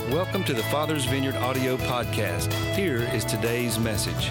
Welcome to the Father's Vineyard audio podcast. Here is today's message.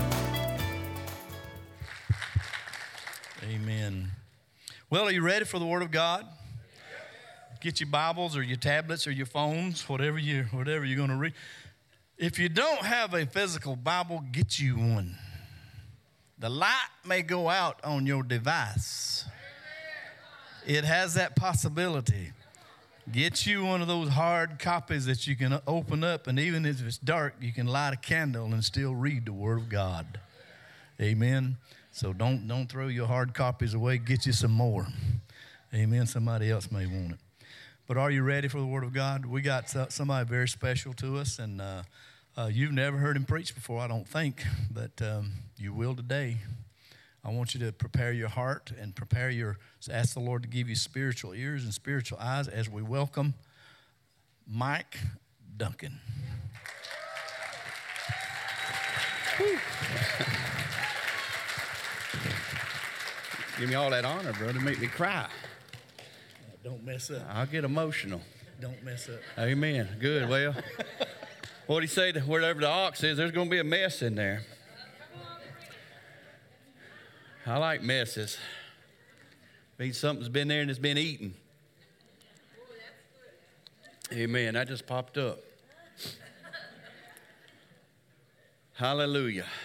Amen. Well, are you ready for the Word of God? Get your Bibles or your tablets or your phones, whatever you're going to read. If you don't have a physical Bible, get you one. The light may go out on your device. It has that possibility. Get you one of those hard copies that you can open up, and even if it's dark, you can light a candle and still read the Word of God. Amen. So don't throw your hard copies away. Get you some more. Amen. Somebody else may want it. But are you ready for the Word of God? We got somebody very special to us, and you've never heard him preach before, I don't think, but you will today. I want you to prepare your heart and ask the Lord to give you spiritual ears and spiritual eyes as we welcome Mike Duncan. Give me all that honor, brother. Make me cry. Don't mess up. I'll get emotional. Don't mess up. Amen. Good. Well, what'd he say? Wherever the ox is, there's going to be a mess in there. I like messes. Means something's been there and it's been eaten. Amen. That just popped up. Hallelujah.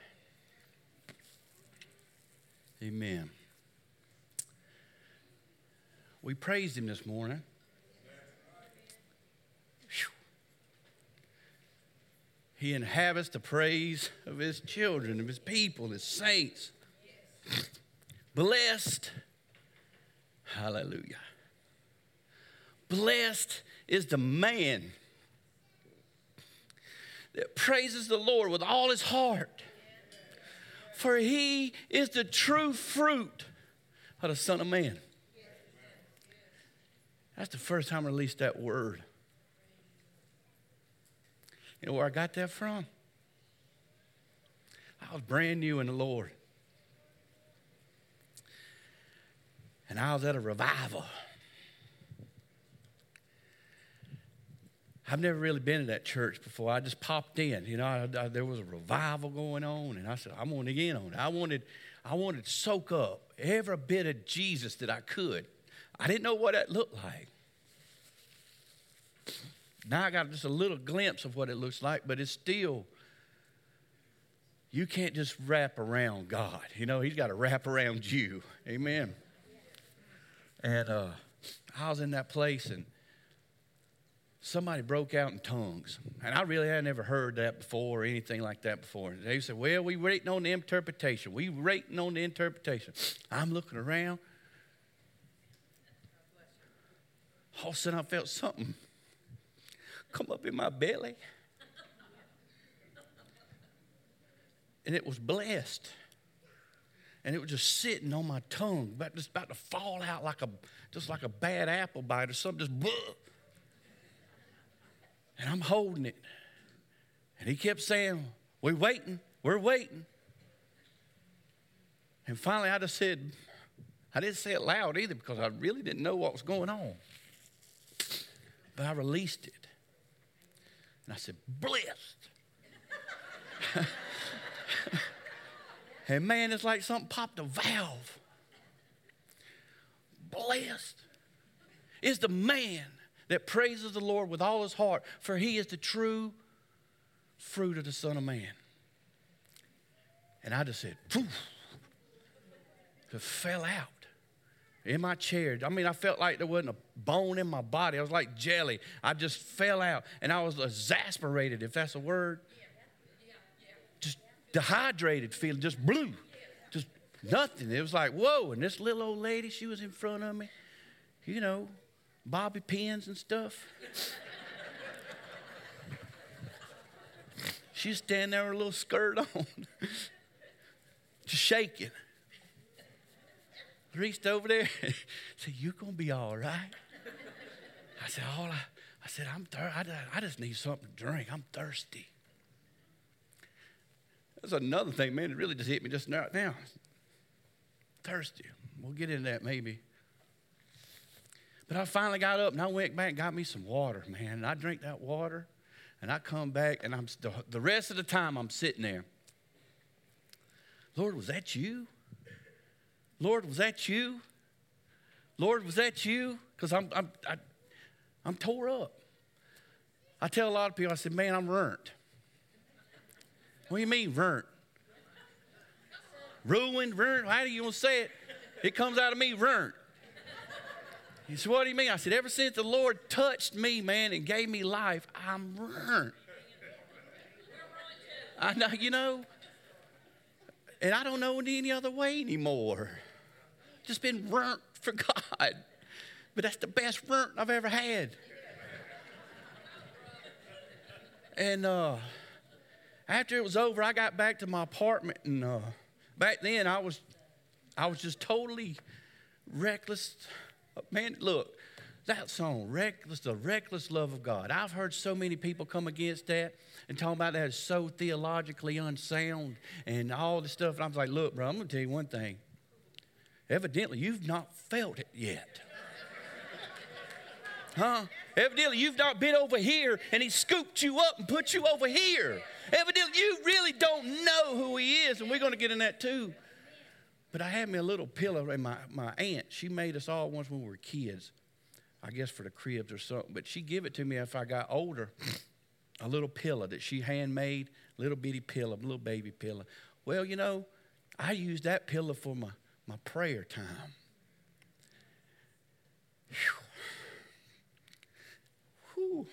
Amen. We praised him this morning. Whew. He inhabits the praise of his children, of his people, his saints. Blessed. Hallelujah. Blessed is the man that praises the Lord with all his heart. For he is the true fruit of the Son of Man. That's the first time I released that word. You know where I got that from? I was brand new in the Lord. And I was at a revival. I've never really been to that church before. I just popped in. You know, there was a revival going on, and I said, I want to get in on it. I wanted to soak up every bit of Jesus that I could. I didn't know what that looked like. Now I got just a little glimpse of what it looks like, but it's still, you can't just wrap around God. You know, he's got to wrap around you. Amen. And I was in that place, and somebody broke out in tongues. And I really had never heard that before or anything like that before. And they said, well, we waiting on the interpretation. We waiting on the interpretation. I'm looking around. All of a sudden, I felt something come up in my belly. And it was blessed. And it was just sitting on my tongue, just about to fall out like a bad apple bite or something, just bleh. And I'm holding it. And he kept saying, we're waiting. And finally I just said, I didn't say it loud either because I really didn't know what was going on. But I released it. And I said, blessed. And man, it's like something popped a valve. Blessed is the man that praises the Lord with all his heart, for he is the true fruit of the Son of Man. And I just said, poof. It fell out in my chair. I mean, I felt like there wasn't a bone in my body. I was like jelly. I just fell out, and I was exasperated, if that's a word. Just dehydrated feeling, just blue, just nothing. It was like, whoa. And this little old lady, she was in front of me, you know, bobby pins and stuff. She's standing there with her little skirt on, just shaking. Reached over there and said, you gonna be all right? I said, I just need something to drink. I'm thirsty. That's another thing, man. It really just hit me just now. Thirsty. We'll get into that maybe. But I finally got up and I went back and got me some water, man. And I drank that water. And I come back, and the rest of the time I'm sitting there. Lord, was that you? Lord, was that you? Lord, was that you? Because I'm tore up. I tell a lot of people, I said, man, I'm burnt. What do you mean, burnt? Ruined, burnt? How do you want to say it? It comes out of me, burnt. He said, what do you mean? I said, ever since the Lord touched me, man, and gave me life, I'm burnt. I know, you know, and I don't know any other way anymore. Just been burnt for God. But that's the best burnt I've ever had. And after it was over, I got back to my apartment, and back then I was just totally reckless. Man, look, that song, Reckless, the reckless love of God. I've heard so many people come against that and talk about that as so theologically unsound and all this stuff. And I was like, look, bro, I'm going to tell you one thing. Evidently, you've not felt it yet. Huh? Evidently, you've not been over here and he scooped you up and put you over here. Evidently, you really don't know who he is, and we're going to get in that too. But I had me a little pillow, and my aunt, she made us all once when we were kids, I guess for the cribs or something. But she gave it to me if I got older, a little pillow that she handmade, little bitty pillow, little baby pillow. Well, you know, I used that pillow for my prayer time. Whew.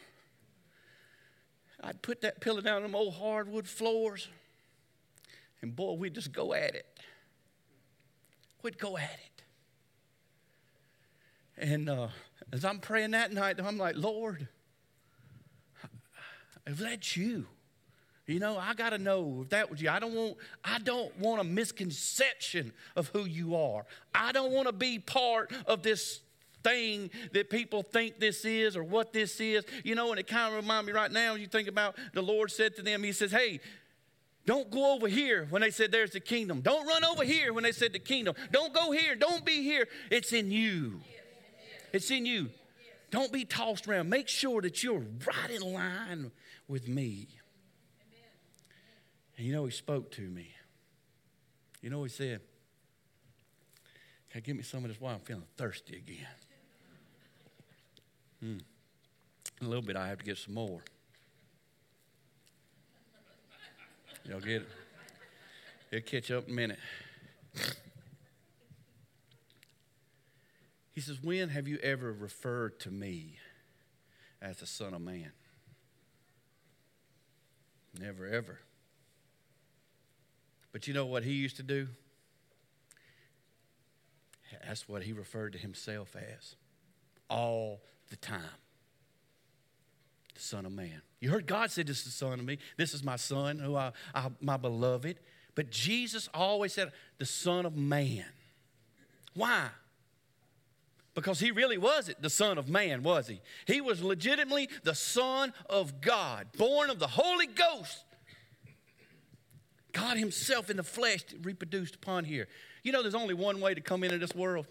I'd put that pillow down on them old hardwood floors, and boy, we'd just go at it. We'd go at it. And as I'm praying that night, I'm like, Lord, if that's you, you know, I got to know if that was you. I don't want a misconception of who you are. I don't want to be part of this thing that people think this is or what this is. You know, and it kind of reminds me right now, you think about the Lord said to them, he says, hey, don't go over here when they said there's the kingdom. Don't run over here when they said the kingdom. Don't go here. Don't be here. It's in you. It's in you. Don't be tossed around. Make sure that you're right in line with me. And you know, he spoke to me. You know, he said, "Can you give me some of this water? I'm feeling thirsty again." In a little bit, I have to get some more. Y'all get it? It'll catch up in a minute. He says, when have you ever referred to me as the Son of Man? Never, ever. But you know what he used to do? That's what he referred to himself as all the time. The Son of Man. You heard God say, this is the Son of me. This is my Son, who my beloved. But Jesus always said, the Son of Man. Why? Because he really wasn't the Son of Man, was he? He was legitimately the Son of God, born of the Holy Ghost. God himself in the flesh reproduced upon here. You know, there's only one way to come into this world.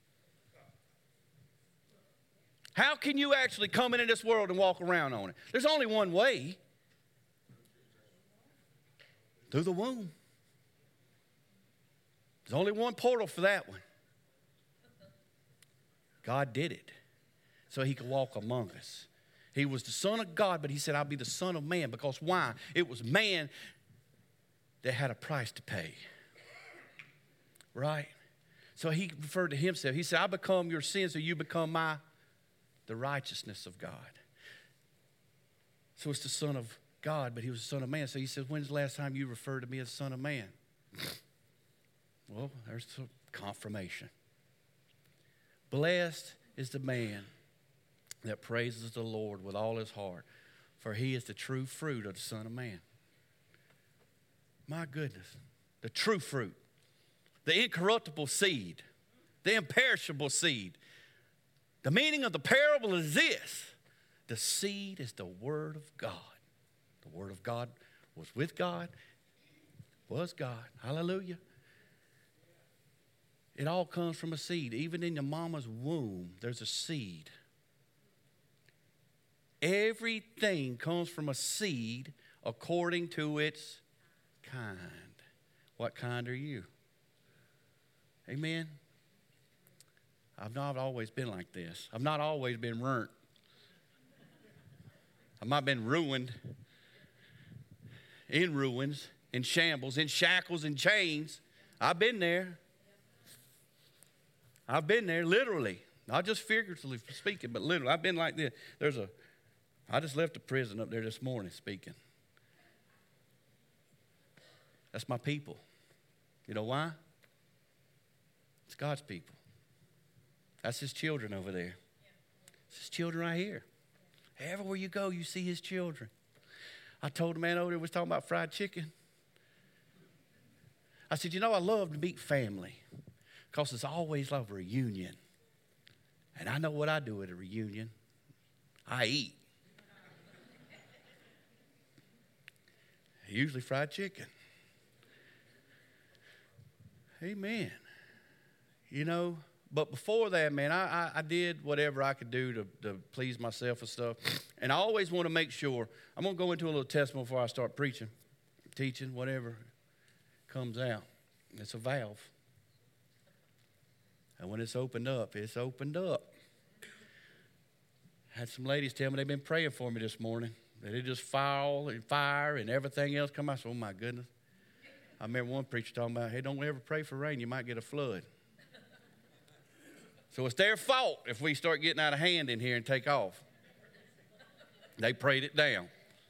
How can you actually come into this world and walk around on it? There's only one way. Through the womb. There's only one portal for that one. God did it so he could walk among us. He was the Son of God, but he said, I'll be the Son of Man. Because why? It was man that had a price to pay. Right? So he referred to himself. He said, I become your sin so you become the righteousness of God. So it's the Son of God, but he was the Son of Man. So he says, when's the last time you referred to me as Son of Man? Well, there's some confirmation. Blessed is the man that praises the Lord with all his heart, for he is the true fruit of the Son of Man. My goodness, the true fruit, the incorruptible seed, the imperishable seed. The meaning of the parable is this: the seed is the Word of God. The Word of God was with God, was God. Hallelujah. It all comes from a seed. Even in your mama's womb, there's a seed. Everything comes from a seed according to its kind. What kind are you? Amen? I've not always been like this. I've not always been ruined. I've not been ruined, in ruins, in shambles, in shackles and chains. I've been there. I've been there, literally. Not just figuratively speaking, but literally. I've been like this. I just left the prison up there this morning speaking. That's my people. You know why? It's God's people. That's his children over there. It's his children right here. Everywhere you go, you see his children. I told the man over there, was talking about fried chicken. I said, I love to meet family because it's always like a reunion. And I know what I do at a reunion. I eat. Usually fried chicken. Amen. But before that, man, I did whatever I could do to please myself and stuff. And I always want to make sure, I'm going to go into a little testimony before I start preaching, teaching, whatever comes out. It's a valve. And when it's opened up, it's opened up. I had some ladies tell me they've been praying for me this morning. That it just fire and everything else come out. I said, oh, my goodness. I remember one preacher talking about, hey, don't ever pray for rain. You might get a flood. So it's their fault if we start getting out of hand in here and take off. They prayed it down.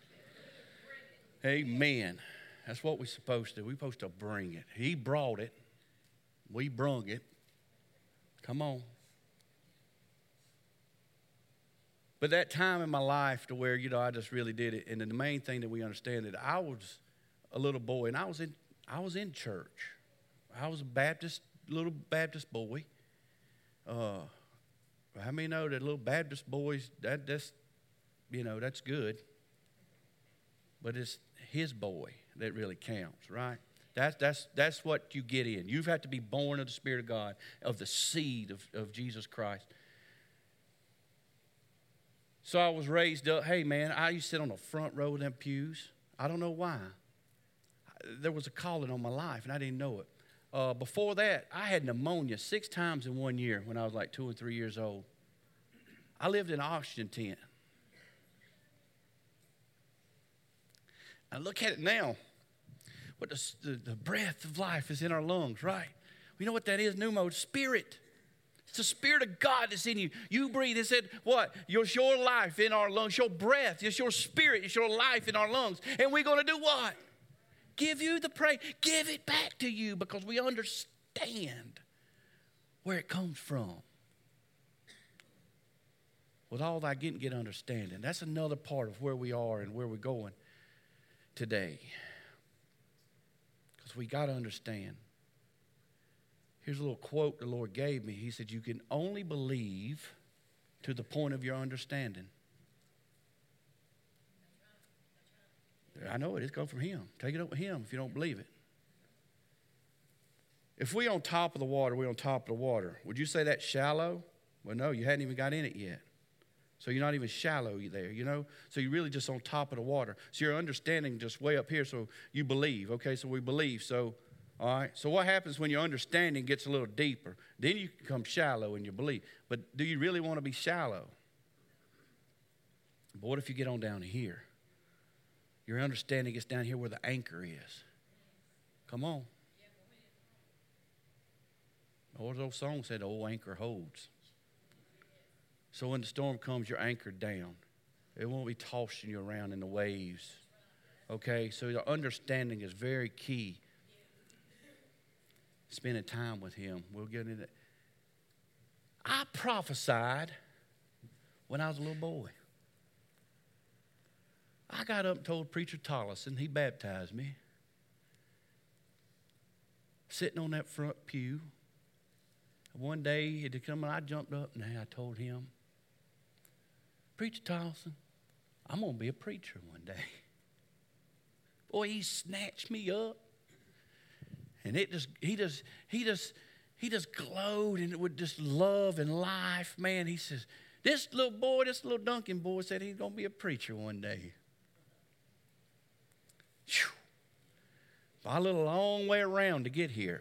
Amen. That's what we're supposed to do. We're supposed to bring it. He brought it. We brung it. Come on. But that time in my life to where, I just really did it. And then the main thing that we understand that I was a little boy, and I was in church. I was a little Baptist boy. How many know that little Baptist boys, that's good. But it's his boy that really counts, right? That's what you get in. You've had to be born of the Spirit of God, of the seed of Jesus Christ. So I was raised up. Hey, man, I used to sit on the front row of them pews. I don't know why. There was a calling on my life, and I didn't know it. Before that, I had pneumonia 6 times in 1 year when I was like 2 or 3 years old. I lived in an oxygen tent. And look at it now. What the breath of life is in our lungs, right? You know what that is, pneumo? Spirit. It's the Spirit of God that's in you. You breathe. It said, what? It's your life in our lungs, your breath. It's your spirit. It's your life in our lungs. And we're going to do what? Give you the praise. Give it back to you because we understand where it comes from. With all that getting, get understanding. That's another part of where we are and where we're going today. Because we got to understand. Here's a little quote the Lord gave me. He said, you can only believe to the point of your understanding. I know it. It's come from him. Take it up with him if you don't believe it. If we're on top of the water, we're on top of the water. Would you say that's shallow? Well, no, you hadn't even got in it yet. So you're not even shallow there, So you're really just on top of the water. So your understanding just way up here, so you believe. Okay, so we believe. So, all right. So what happens when your understanding gets a little deeper? Then you become shallow in your belief. But do you really want to be shallow? But what if you get on down to here? Your understanding gets down here where the anchor is. Come on. Or those songs said, "Old anchor holds." So when the storm comes, you're anchored down. It won't be tossing you around in the waves. Okay? So your understanding is very key. Spending time with him. We'll get into that. I prophesied when I was a little boy. I got up and told Preacher Tollison, he baptized me. Sitting on that front pew. One day, he had come and I jumped up and I told him, Preacher Tollison, I'm going to be a preacher one day. Boy, he snatched me up. And he just glowed and with just love and life. Man, he says, This little Duncan boy said he's going to be a preacher one day. Whew. I lived a long way around to get here.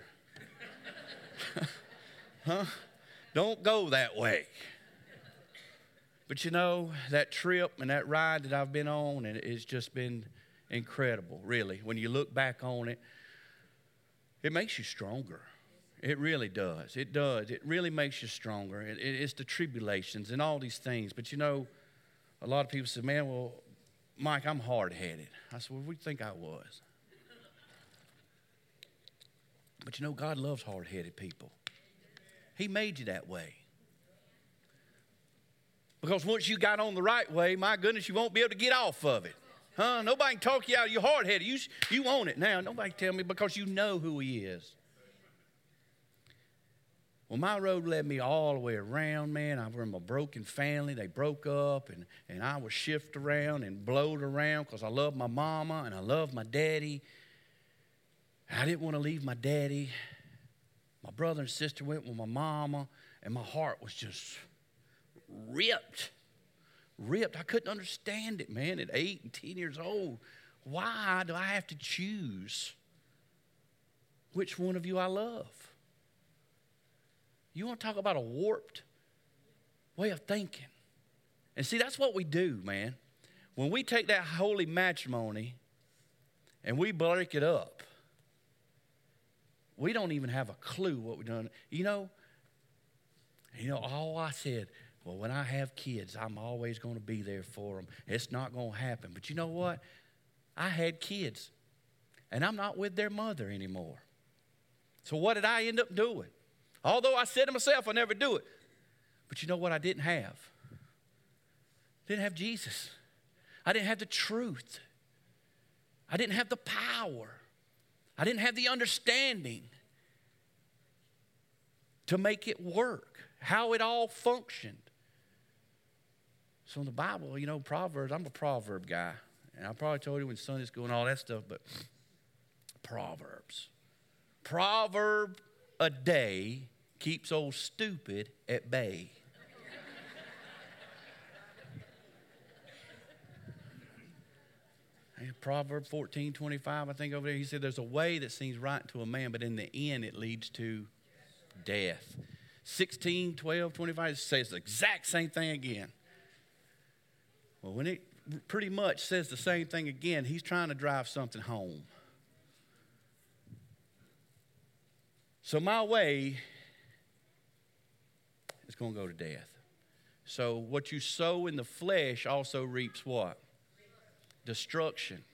Huh? Don't go that way. But you know, that trip and that ride that I've been on, and it's just been incredible, really. When you look back on it, it makes you stronger. It really does. It does. It really makes you stronger. It's the tribulations and all these things. But you know, a lot of people say, man, well, Mike, I'm hard-headed. I said, well, what do you think I was? But you know, God loves hard-headed people. He made you that way. Because once you got on the right way, my goodness, you won't be able to get off of it. Huh? Nobody can talk you out of your hard-headed. You own it now. Nobody can tell me because you know who he is. Well, my road led me all the way around, man. I was from a broken family. They broke up, and I was shifted around and blowed around because I loved my mama and I loved my daddy. I didn't want to leave my daddy. My brother and sister went with my mama, and my heart was just ripped. I couldn't understand it, man, at 8 and 10 years old. Why do I have to choose which one of you I love? You want to talk about a warped way of thinking? And see, that's what we do, man. When we take that holy matrimony and we break it up, we don't even have a clue what we've done. You know, all I said, well, when I have kids, I'm always going to be there for them. It's not going to happen. But you know what? I had kids, and I'm not with their mother anymore. So what did I end up doing? Although I said to myself, I'll never do it. But you know what I didn't have? I didn't have Jesus. I didn't have the truth. I didn't have the power. I didn't have the understanding to make it work, how it all functioned. So in the Bible, you know, Proverbs, I'm a proverb guy. And I probably told you in Sunday school and all that stuff, but Proverbs. Proverb a day keeps old stupid at bay. Proverbs 14:25, I think over there, he said, there's a way that seems right to a man, but in the end it leads to death. 16:12-25 says the exact same thing again. Well, when it pretty much says the same thing again, he's trying to drive something home. So my way is going to go to death. So what you sow in the flesh also reaps what? Destruction.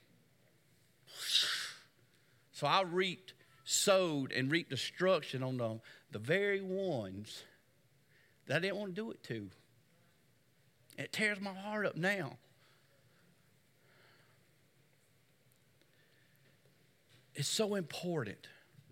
So I sowed and reaped destruction on the very ones that I didn't want to do it to. It tears my heart up now. It's so important.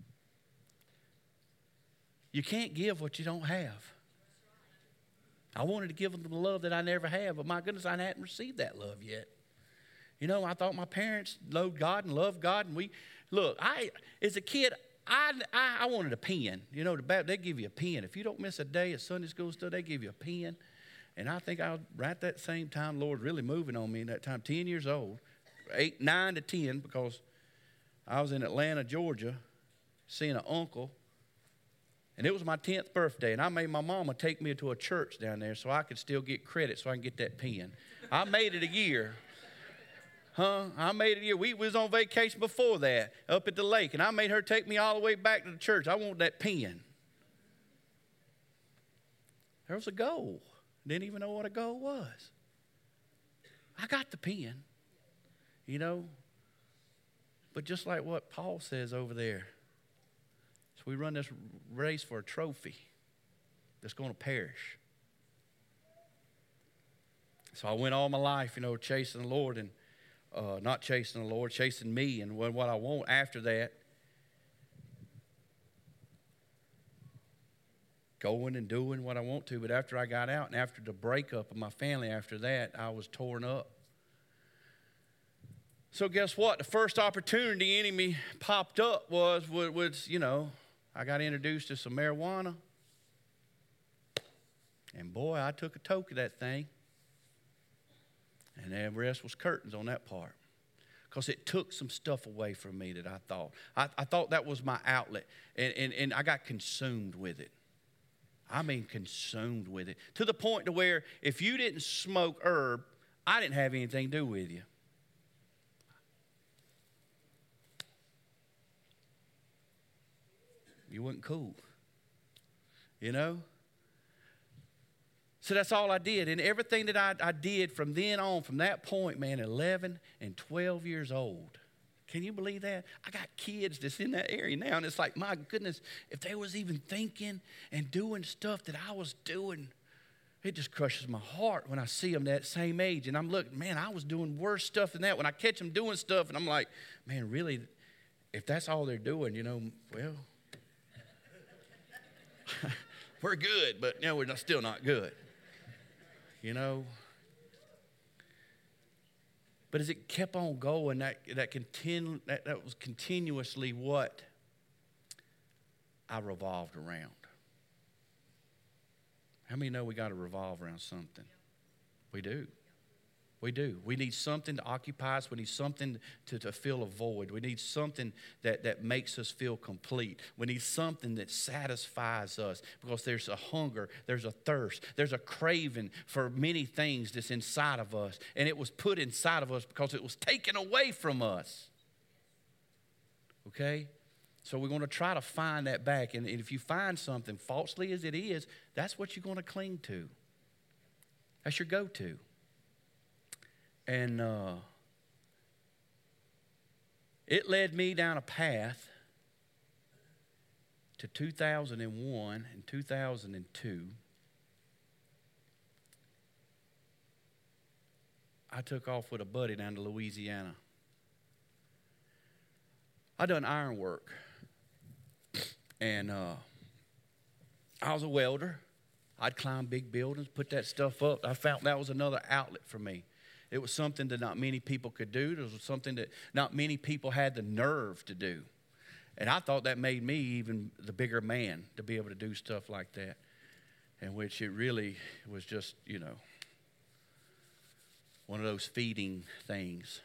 You can't give what you don't have. I wanted to give them the love that I never have, but my goodness, I hadn't received that love yet. You know, I thought my parents loved God and loved God, and as a kid, I wanted a pen. You know, they give you a pen. If you don't miss a day at Sunday school stuff, they give you a pen. And I think right that same time, Lord really moving on me in that time, 10 years old, 9 to 10, because I was in Atlanta, Georgia, seeing an uncle. And it was my 10th birthday, and I made my mama take me to a church down there so I could still get credit so I can get that pen. I made it a year. I made it a year. We was on vacation before that up at the lake, and I made her take me all the way back to the church. I want that pen. There was a goal. Didn't even know what a goal was. I got the pen, you know. But just like what Paul says over there, so we run this race for a trophy that's going to perish. So I went all my life, you know, chasing the Lord and not chasing the Lord, chasing me and what I want after that. Going and doing what I want to, but after I got out and after the breakup of my family after that, I was torn up. So guess what? The first opportunity the enemy popped up was, you know, I got introduced to some marijuana. And boy, I took a toke of that thing. And the rest was curtains on that part. Because it took some stuff away from me that I thought. I thought that was my outlet. And I got consumed with it. I mean consumed with it. To the point to where if you didn't smoke herb, I didn't have anything to do with you. You wasn't cool. You know? So that's all I did. And everything that I did from then on, from that point, man, 11 and 12 years old. Can you believe that? I got kids that's in that area now, and it's like, my goodness, if they was even thinking and doing stuff that I was doing, it just crushes my heart when I see them that same age. And I'm looking, man, I was doing worse stuff than that. When I catch them doing stuff, and I'm like, man, really, if that's all they're doing, you know, well, we're good, but you know, we're still not good. You know? But as it kept on going, that was continuously what I revolved around. How many know we got to revolve around something? We do. We do. We need something to occupy us. We need something to fill a void. We need something that makes us feel complete. We need something that satisfies us because there's a hunger, there's a thirst, there's a craving for many things that's inside of us. And it was put inside of us because it was taken away from us. Okay? So we're going to try to find that back. And if you find something, falsely as it is, that's what you're going to cling to. That's your go-to. And it led me down a path to 2001 and 2002. I took off with a buddy down to Louisiana. I done iron work. And I was a welder. I'd climb big buildings, put that stuff up. I found that was another outlet for me. It was something that not many people could do. It was something that not many people had the nerve to do. And I thought that made me even the bigger man to be able to do stuff like that. In which it really was just, you know, one of those feeding things.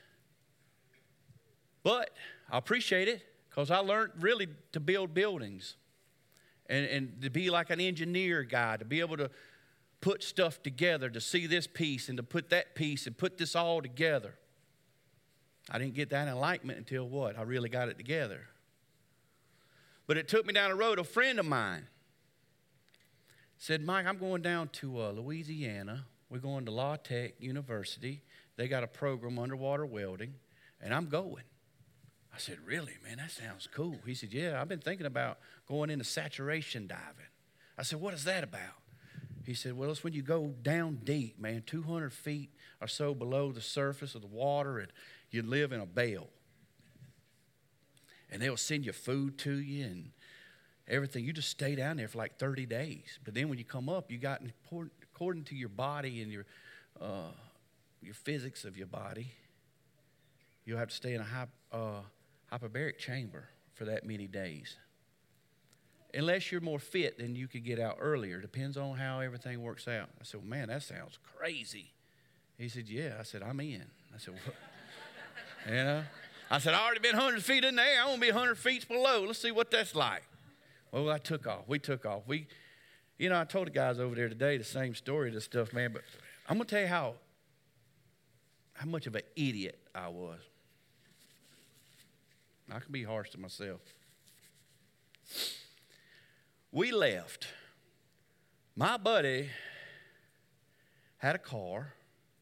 But I appreciate it because I learned really to build buildings. And to be like an engineer guy, to be able to put stuff together, to see this piece and to put that piece and put this all together. I didn't get that enlightenment until what? I really got it together. But it took me down the road. A friend of mine said, Mike, I'm going down to Louisiana. We're going to La Tech University. They got a program, underwater welding, and I'm going. I said, really, man, that sounds cool. He said, yeah, I've been thinking about going into saturation diving. I said, what is that about? He said, well, it's when you go down deep, man, 200 feet or so below the surface of the water, and you live in a bale. And they'll send you food to you and everything. You just stay down there for like 30 days. But then when you come up, you got, according to your body and your physics of your body, you'll have to stay in a hyperbaric chamber for that many days. Unless you're more fit, then you could get out earlier. Depends on how everything works out. I said, well, man, that sounds crazy. He said, yeah. I said, I'm in. I said, what? You know? I said, I already been 100 feet in the air. I want to be 100 feet below. Let's see what that's like. Well, I took off. We took off. You know, I told the guys over there today the same story of this stuff, man. But I'm going to tell you how much of an idiot I was. I can be harsh to myself. We left. My buddy had a car.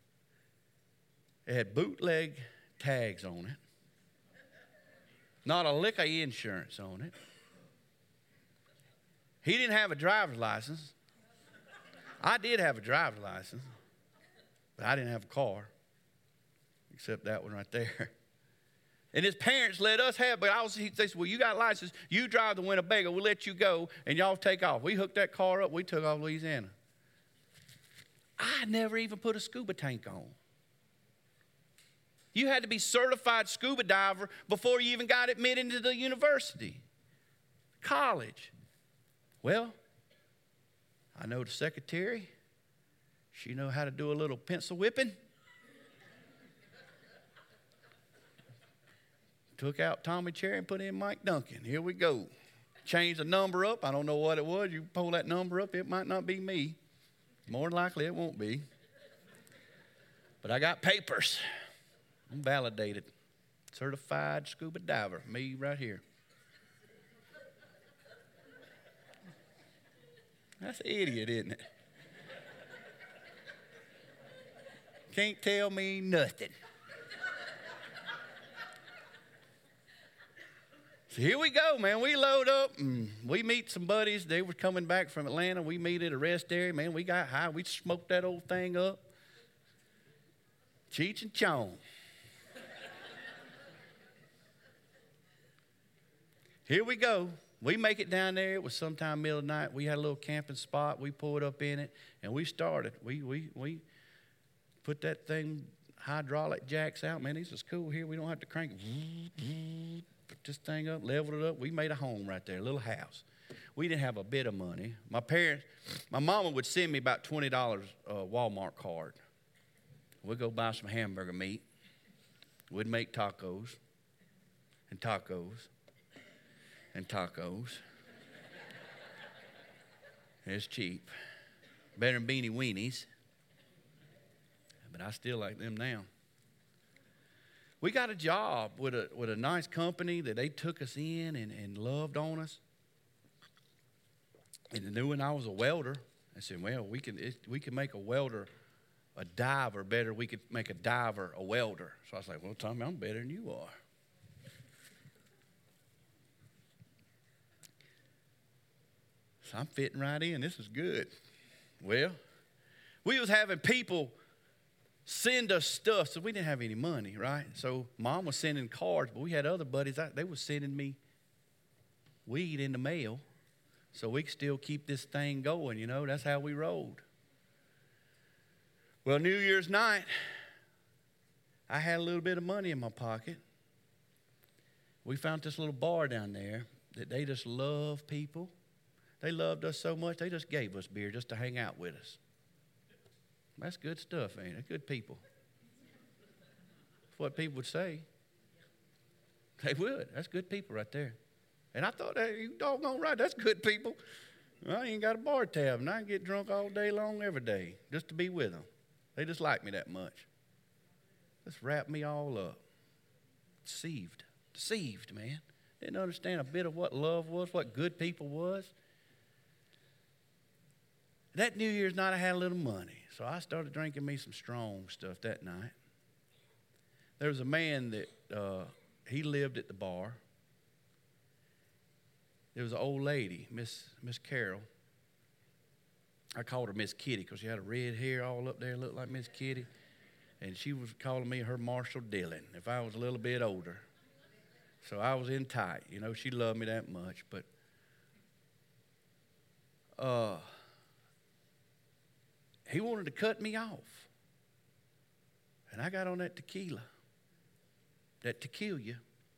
It had bootleg tags on it. Not a lick of insurance on it. He didn't have a driver's license. I did have a driver's license, but I didn't have a car, except that one right there. And his parents let us have, but they said, well, you got a license. You drive to Winnebago. We'll let you go, and y'all take off. We hooked that car up. We took off Louisiana. I never even put a scuba tank on. You had to be certified scuba diver before you even got admitted into the university, college. Well, I know the secretary. She know how to do a little pencil whipping. Took out Tommy Cherry and put in Mike Duncan. Here we go. Changed the number up. I don't know what it was. You pull that number up, it might not be me. More than likely it won't be. But I got papers. I'm validated. Certified scuba diver. Me right here. That's an idiot, isn't it? Can't tell me nothing. So here we go, man. We load up and we meet some buddies. They were coming back from Atlanta. We meet at a rest area. Man, we got high. We smoked that old thing up. Cheech and Chong. Here we go. We make it down there. It was sometime middle of the night. We had a little camping spot. We pulled up in it, and we started. We put that thing, hydraulic jacks out. Man, this is cool here. We don't have to crank it. Put this thing up, leveled it up. We made a home right there, a little house. We didn't have a bit of money. My mama would send me about $20 Walmart card. We'd go buy some hamburger meat. We'd make tacos and tacos and tacos. It's cheap. Better than Beanie Weenies. But I still like them now. We got a job with a nice company that they took us in and loved on us. And they knew when I was a welder. I said, well, we can make a welder a diver better. We could make a diver a welder. So I was like, well, Tommy, I'm better than you are. So I'm fitting right in. This is good. Well, we was having people send us stuff, so we didn't have any money, right? So Mom was sending cards, but we had other buddies. They were sending me weed in the mail, so we could still keep this thing going, you know. That's how we rolled. Well, New Year's night, I had a little bit of money in my pocket. We found this little bar down there that they just love people. They loved us so much, they just gave us beer just to hang out with us. That's good stuff, ain't it? Good people. That's what people would say. They would. That's good people right there. And I thought, hey, you doggone right, that's good people. I ain't got a bar tab, and I can get drunk all day long every day just to be with them. They just like me that much. Just wrap me all up. Deceived, man. Didn't understand a bit of what love was, what good people was. That New Year's night, I had a little money, so I started drinking me some strong stuff that night. There was a man that he lived at the bar. There was an old lady, Miss Carol. I called her Miss Kitty because she had a red hair all up there, looked like Miss Kitty. And she was calling me her Marshall Dillon if I was a little bit older. So I was in tight. You know, she loved me that much. But he wanted to cut me off. And I got on that tequila. That tequila.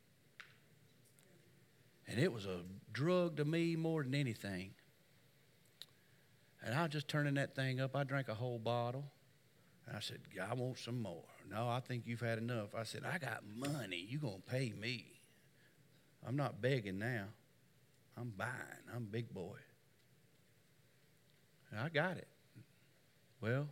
And it was a drug to me more than anything. And I was just turning that thing up. I drank a whole bottle. And I said, I want some more. No, I think you've had enough. I said, I got money. You're going to pay me. I'm not begging now. I'm buying. I'm a big boy. And I got it. Well,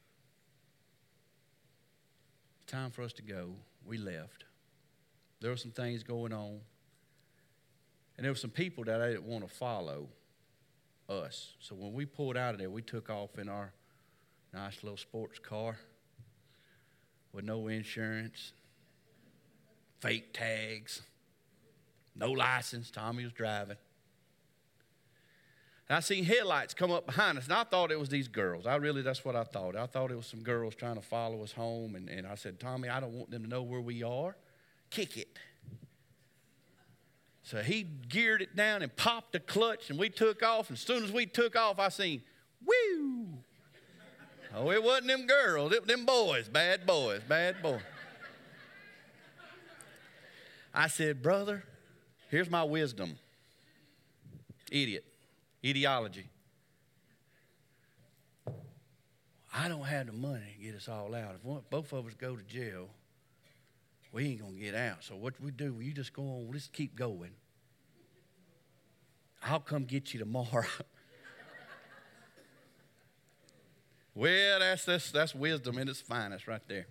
it's time for us to go. We left. There were some things going on. And there were some people that I didn't want to follow us. So when we pulled out of there, we took off in our nice little sports car with no insurance, fake tags, no license. Tommy was driving. And I seen headlights come up behind us, and I thought it was these girls. That's what I thought. I thought it was some girls trying to follow us home, and I said, Tommy, I don't want them to know where we are. Kick it. So he geared it down and popped the clutch, and we took off. And as soon as we took off, I seen, woo! Oh, it wasn't them girls. It was them boys, bad boys. I said, brother, here's my wisdom. Ideology. I don't have the money to get us all out. If both of us go to jail, we ain't going to get out. So what we do, you just go on, let's keep going. I'll come get you tomorrow. Well, that's wisdom in its finest right there.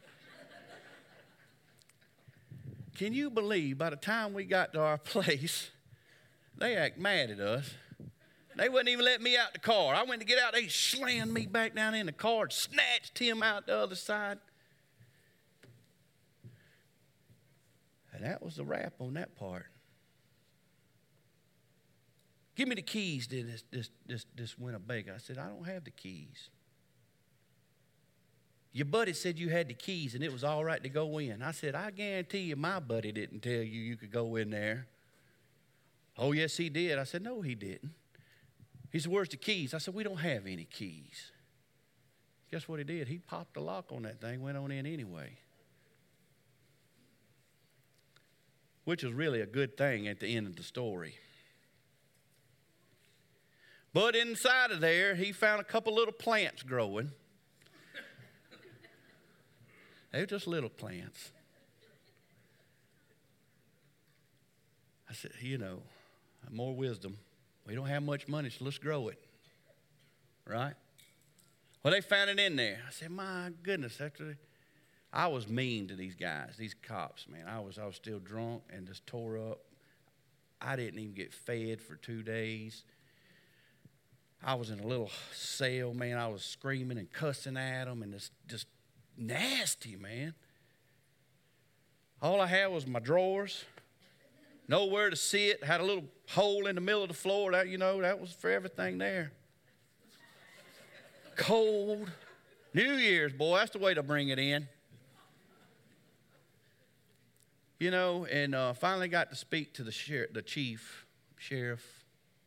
Can you believe by the time we got to our place, they act mad at us. They wouldn't even let me out the car. I went to get out. They slammed me back down in the car, snatched him out the other side. And that was the wrap on that part. Give me the keys to this Winnebago. I said, I don't have the keys. Your buddy said you had the keys and it was all right to go in. I said, I guarantee you my buddy didn't tell you could go in there. Oh, yes, he did. I said, no, he didn't. He said, where's the keys? I said, we don't have any keys. Guess what he did? He popped the lock on that thing, went on in anyway. Which was really a good thing at the end of the story. But inside of there, he found a couple little plants growing. They were just little plants. I said, more wisdom. We don't have much money, so let's grow it. Right? Well, they found it in there. I said, my goodness. I was mean to these guys, these cops, man. I was still drunk and just tore up. I didn't even get fed for 2 days. I was in a little cell, man. I was screaming and cussing at them and just nasty, man. All I had was my drawers, nowhere to sit, had a little hole in the middle of the floor. That was for everything there. Cold. New Year's, boy, that's the way to bring it in. And finally got to speak to the sheriff.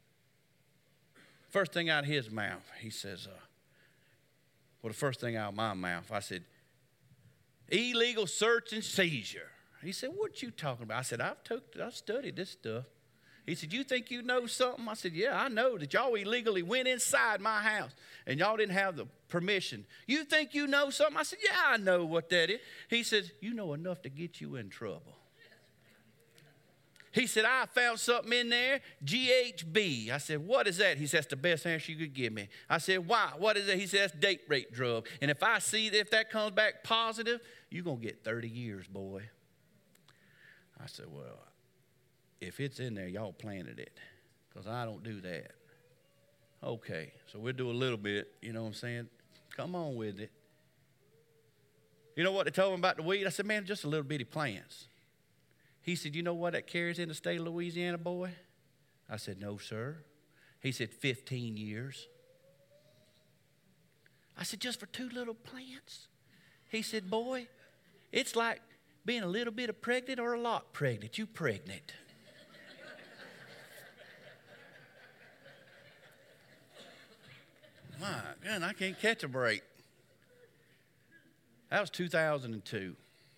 First thing out of his mouth, he says, the first thing out of my mouth, I said, illegal search and seizure. He said, what you talking about? I said, I've studied this stuff. He said, you think you know something? I said, yeah, I know that y'all illegally went inside my house and y'all didn't have the permission. You think you know something? I said, yeah, I know what that is. He says, you know enough to get you in trouble. He said, I found something in there, GHB. I said, what is that? He said, that's the best answer you could give me. I said, why? What is that? He said, that's date rape drug. And if that comes back positive, you're going to get 30 years, boy. I said, well, if it's in there, y'all planted it, because I don't do that. Okay, so we'll do a little bit, you know what I'm saying? Come on with it. You know what they told him about the weed? I said, man, just a little bitty plants. He said, you know what that carries in the state of Louisiana, boy? I said, no, sir. He said, 15 years. I said, just for 2 little plants? He said, boy, it's like being a little bit of pregnant or a lot pregnant. You pregnant. My God, I can't catch a break. That was 2002.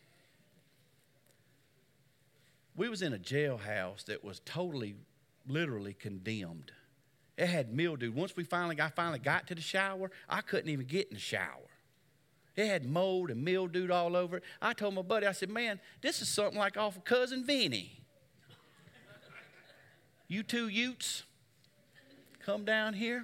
We was in a jailhouse that was totally, literally condemned. It had mildew. Once I finally got to the shower, I couldn't even get in the shower. It had mold and mildew all over it. I told my buddy, I said, man, this is something like off of Cousin Vinny. You 2 Utes, come down here.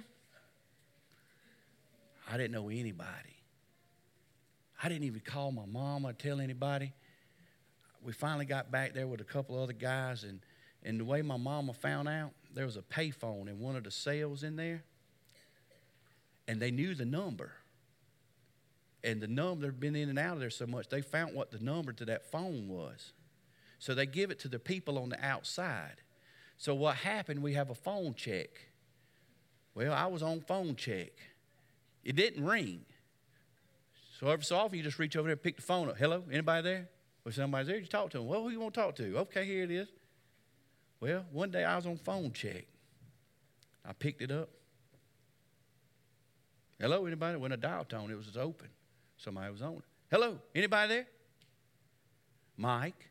I didn't know anybody. I didn't even call my mom or tell anybody. We finally got back there with a couple other guys, and the way my mama found out, there was a payphone in one of the cells in there, and they knew the number. And the number, they'd been in and out of there so much, they found what the number to that phone was. So they give it to the people on the outside. So what happened, we have a phone check. Well, I was on phone check. It didn't ring. So every so often, you just reach over there and pick the phone up. Hello, anybody there? Well, somebody's there, you talk to them. Well, who you want to talk to? Okay, here it is. Well, one day I was on phone check. I picked it up. Hello, anybody? When a dial tone, it was just open. Somebody was on it. Hello, anybody there? Mike?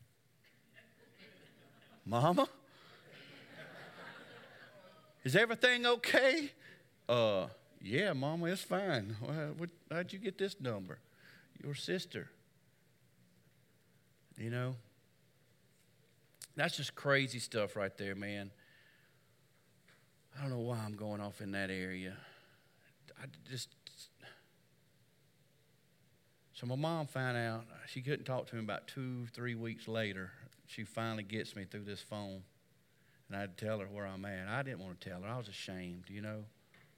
Mama? Is everything okay? Yeah, Mama, it's fine. How'd you get this number? Your sister. You know? That's just crazy stuff right there, man. I don't know why I'm going off in that area. So my mom found out. She couldn't talk to me about 2-3 weeks later. She finally gets me through this phone. And I'd tell her where I'm at. I didn't want to tell her. I was ashamed, you know.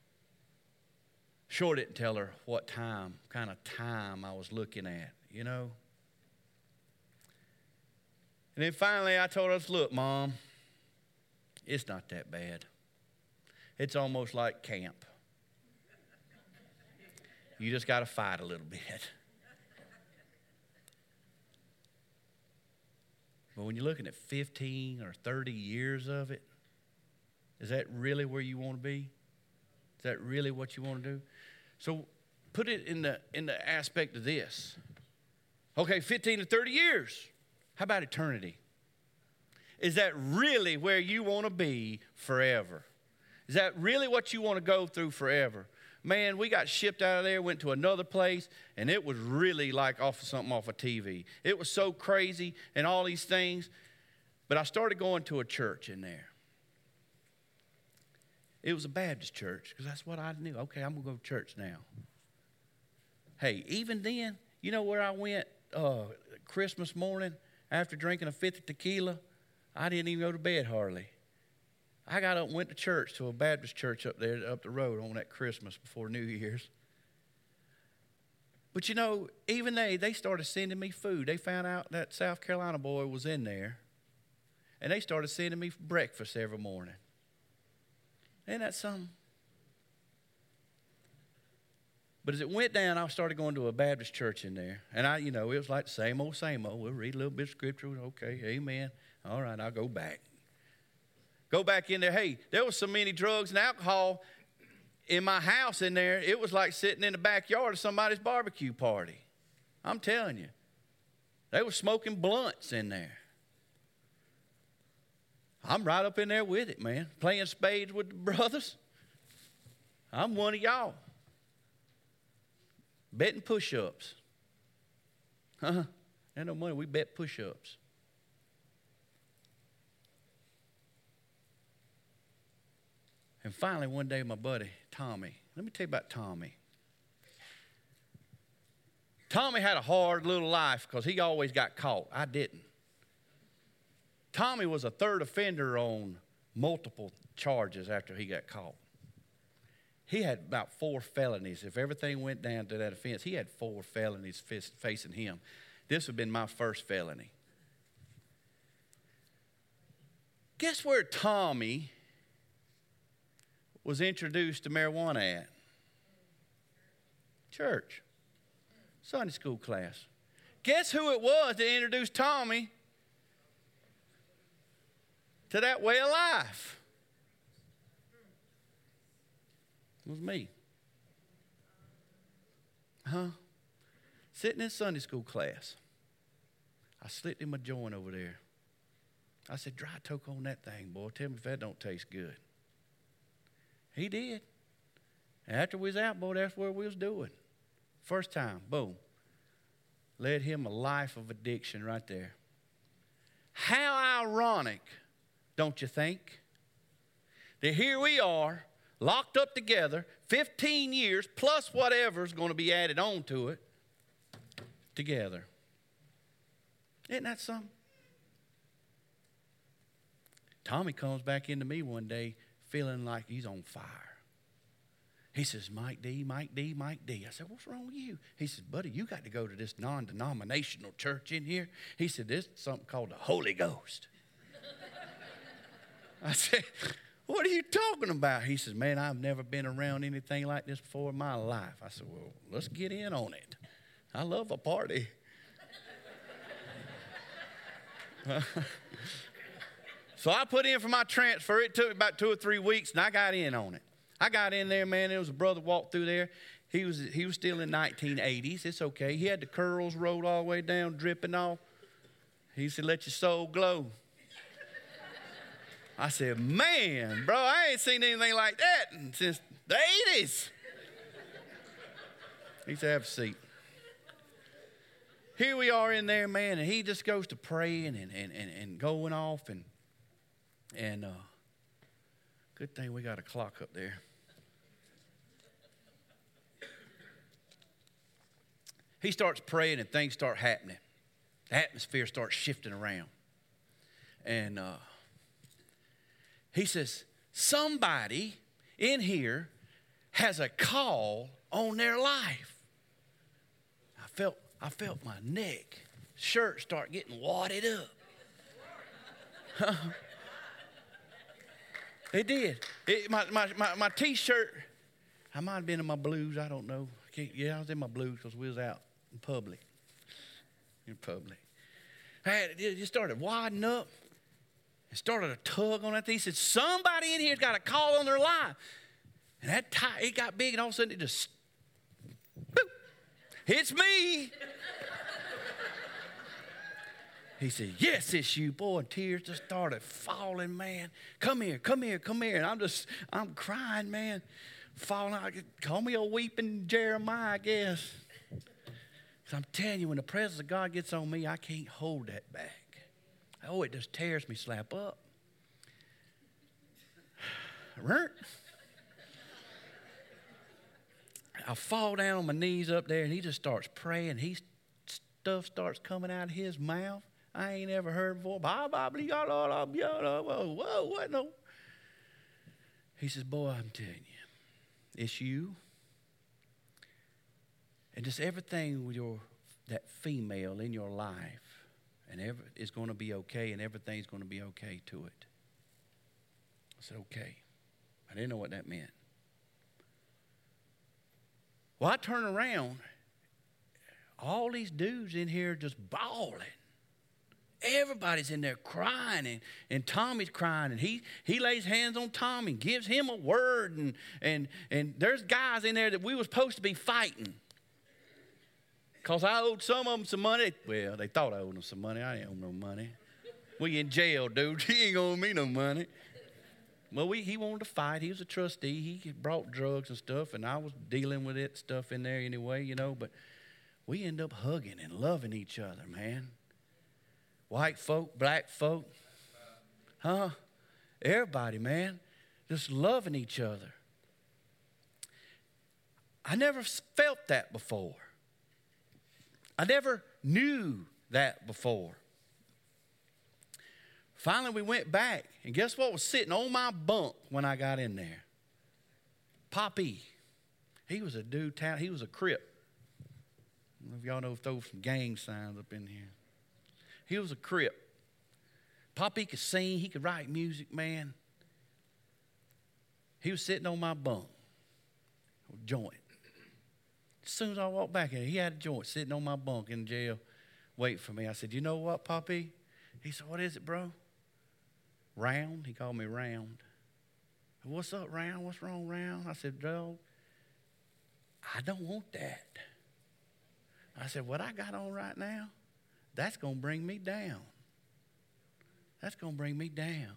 Sure didn't tell her what kind of time I was looking at, you know. And then finally I told her, look, Mom, it's not that bad. It's almost like camp. You just got to fight a little bit. But when you're looking at 15 or 30 years of it, is that really where you want to be? Is that really what you want to do? So put it in the aspect of this. Okay, 15 to 30 years. How about eternity? Is that really where you want to be forever? Is that really what you want to go through forever? Man, we got shipped out of there, went to another place, and it was really like something off of TV. It was so crazy and all these things. But I started going to a church in there. It was a Baptist church because that's what I knew. Okay, I'm going to go to church now. Hey, even then, you know where I went Christmas morning after drinking a fifth of tequila? I didn't even go to bed hardly. I got up and went to church, to a Baptist church up there, up the road on that Christmas before New Year's. But you know, even they started sending me food. They found out that South Carolina boy was in there, and they started sending me breakfast every morning. Ain't that something? But as it went down, I started going to a Baptist church in there. And it was like the same old, same old. We'll read a little bit of scripture. Okay, amen. All right, I'll go back. Go back in there. Hey, there was so many drugs and alcohol in my house in there. It was like sitting in the backyard of somebody's barbecue party. I'm telling you. They were smoking blunts in there. I'm right up in there with it, man. Playing spades with the brothers. I'm one of y'all. Betting push-ups. Ain't no money. We bet push-ups. And finally, one day, my buddy, Tommy. Let me tell you about Tommy. Tommy had a hard little life because he always got caught. I didn't. Tommy was a third offender on multiple charges after he got caught. He had about 4 felonies. If everything went down to that offense, he had 4 felonies facing him. This would have been my first felony. Guess where Tommy was introduced to marijuana at? Church. Sunday school class. Guess who it was that introduced Tommy to that way of life? It was me. Sitting in Sunday school class. I slipped him a joint over there. I said, dry toke on that thing, boy. Tell me if that don't taste good. He did. And after we was out, boy, that's where we was doing. First time, boom. Led him a life of addiction right there. How ironic, don't you think? That here we are, locked up together, 15 years plus whatever's going to be added on to it, together. Isn't that something? Tommy comes back into me one day feeling like he's on fire. He says, Mike D. I said, what's wrong with you? He says, buddy, you got to go to this non-denominational church in here. He said, there's something called the Holy Ghost. I said, what are you talking about? He says, man, I've never been around anything like this before in my life. I said, well, let's get in on it. I love a party. So I put in for my transfer. It took me about 2 or 3 weeks, and I got in on it. I got in there, man. There was a brother walked through there. He was still in 1980s. It's okay. He had the curls rolled all the way down, dripping off. He said, let your soul glow. I said, man, bro, I ain't seen anything like that since the 80s. He said, have a seat. Here we are in there, man, and he just goes to praying and going off. And good thing we got a clock up there. He starts praying and things start happening. The atmosphere starts shifting around. And he says, somebody in here has a call on their life. I felt my neck, shirt start getting wadded up. It did. My T-shirt, I might have been in my blues, I don't know. I was in my blues because we was out in public. It just started wadding up. It started a tug on that thing. He said, somebody in here's got a call on their life. And that tie, it got big, and all of a sudden it just, boop, it's me. He said, yes, it's you. Boy, and tears just started falling, man. Come here. And I'm crying, man. Falling out. Call me a weeping Jeremiah, I guess. So I'm telling you, when the presence of God gets on me, I can't hold that back. Oh, it just tears me slap up. I fall down on my knees up there, and he just starts praying. Stuff starts coming out of his mouth I ain't ever heard before. Whoa, what? No. He says, boy, I'm telling you, it's you. And just everything with that female in your life, and is going to be okay, and everything's going to be okay to it. I said, okay. I didn't know what that meant. Well, I turn around. All these dudes in here just bawling. Everybody's in there crying, and Tommy's crying, and he lays hands on Tommy and gives him a word, and there's guys in there that we were supposed to be fighting. Because I owed some of them some money. Well, they thought I owed them some money. I didn't owe no money. We in jail, dude. He ain't gonna owe me no money. Well, he wanted to fight. He was a trustee. He brought drugs and stuff, and I was dealing with it stuff in there anyway, you know. But we end up hugging and loving each other, man. White folk, black folk, everybody, man, just loving each other. I never felt that before. I never knew that before. Finally, we went back, and guess what was sitting on my bunk when I got in there? Poppy. He was a dude, he was a Crip. I don't know if y'all know, throw some gang signs up in here. He was a Crip. Poppy could sing, he could write music, man. He was sitting on my bunk, a joint. As soon as I walked back in, he had a joint sitting on my bunk in jail waiting for me. I said, you know what, Poppy? He said, what is it, bro? Round. He called me Round. What's up, Round? What's wrong, Round? I said, dog, I don't want that. I said, what I got on right now, that's going to bring me down. That's going to bring me down.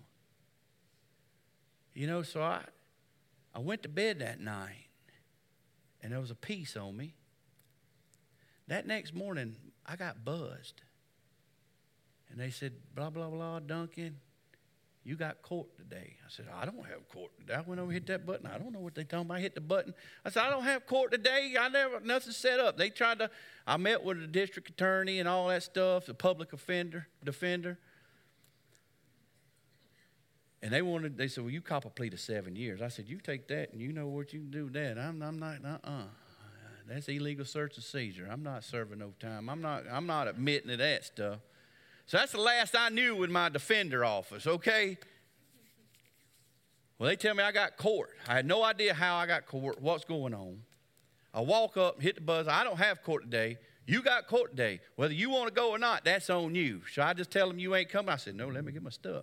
You know, so I went to bed that night, and there was a peace on me. That next morning, I got buzzed. And they said, blah, blah, blah, Duncan, you got court today. I said, I don't have court today. I went over and hit that button. I don't know what they talking about. I hit the button. I said, I don't have court today. Nothing set up. I met with the district attorney and all that stuff, the public defender. And they said, well, you cop a plea to 7 years. I said, you take that and you know what you can do with that. I'm not, that's illegal search and seizure. I'm not serving no time. I'm not admitting to that stuff. So that's the last I knew with my defender office, okay? Well, they tell me I got court. I had no idea how I got court, what's going on. I walk up, hit the buzzer. I don't have court today. You got court today. Whether you want to go or not, that's on you. Should I just tell them you ain't coming? I said, no, let me get my stuff.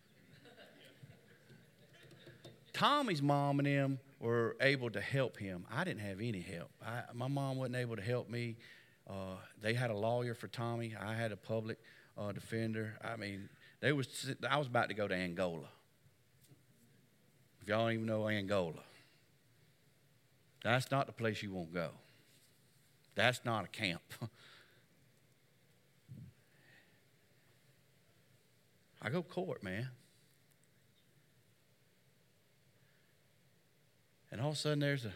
Tommy's mom and them were able to help him. I didn't have any help. My mom wasn't able to help me. They had a lawyer for Tommy. I had a public defender. I mean, I was about to go to Angola. If y'all don't even know Angola, that's not the place you won't go. That's not a camp. I go court, man. And all of a sudden there's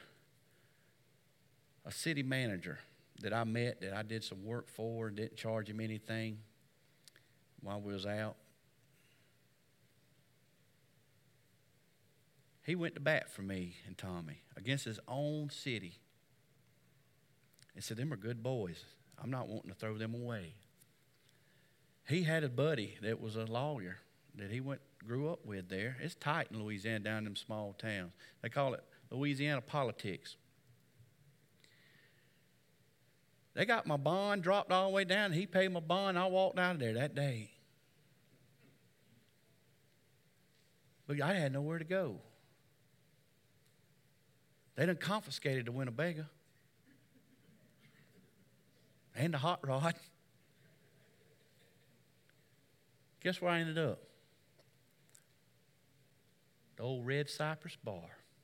a city manager that I met, that I did some work for, and didn't charge him anything while we was out. He went to bat for me and Tommy against his own city. He said, them are good boys. I'm not wanting to throw them away. He had a buddy that was a lawyer that he grew up with there. It's tight in Louisiana, down in them small towns. They call it Louisiana politics. They got my bond dropped all the way down. He paid my bond. I walked out of there that day. But I had nowhere to go. They done confiscated the Winnebago and the hot rod. Guess where I ended up? The old Red Cypress Bar.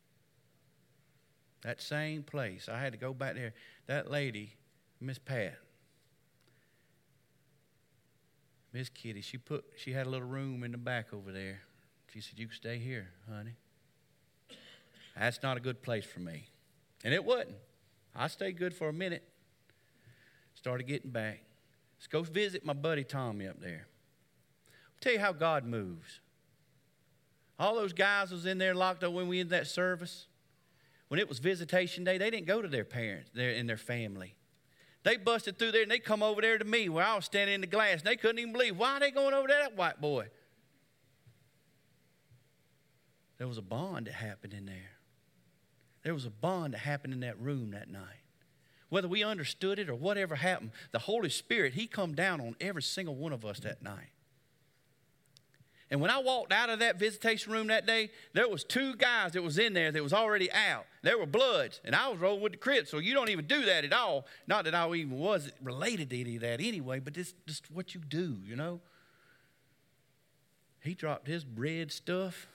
That same place. I had to go back there. That lady, Miss Pat, Miss Kitty, she had a little room in the back over there. She said, you can stay here, honey. That's not a good place for me. And it wasn't. I stayed good for a minute. Started getting back. Let's go visit my buddy Tommy up there. I'll tell you how God moves. All those guys was in there locked up when we ended that service. When it was visitation day, they didn't go to their parents and their family. They busted through there and they come over there to me where I was standing in the glass. And they couldn't even believe, why are they going over there, that white boy? There was a bond that happened in there. There was a bond that happened in that room that night. Whether we understood it or whatever happened, the Holy Spirit, He come down on every single one of us that night. And when I walked out of that visitation room that day, there was 2 guys that was in there that was already out. They were Bloods, and I was rolling with the Crips, so you don't even do that at all. Not that I even was related to any of that anyway, but it's just what you do, you know. He dropped his bread stuff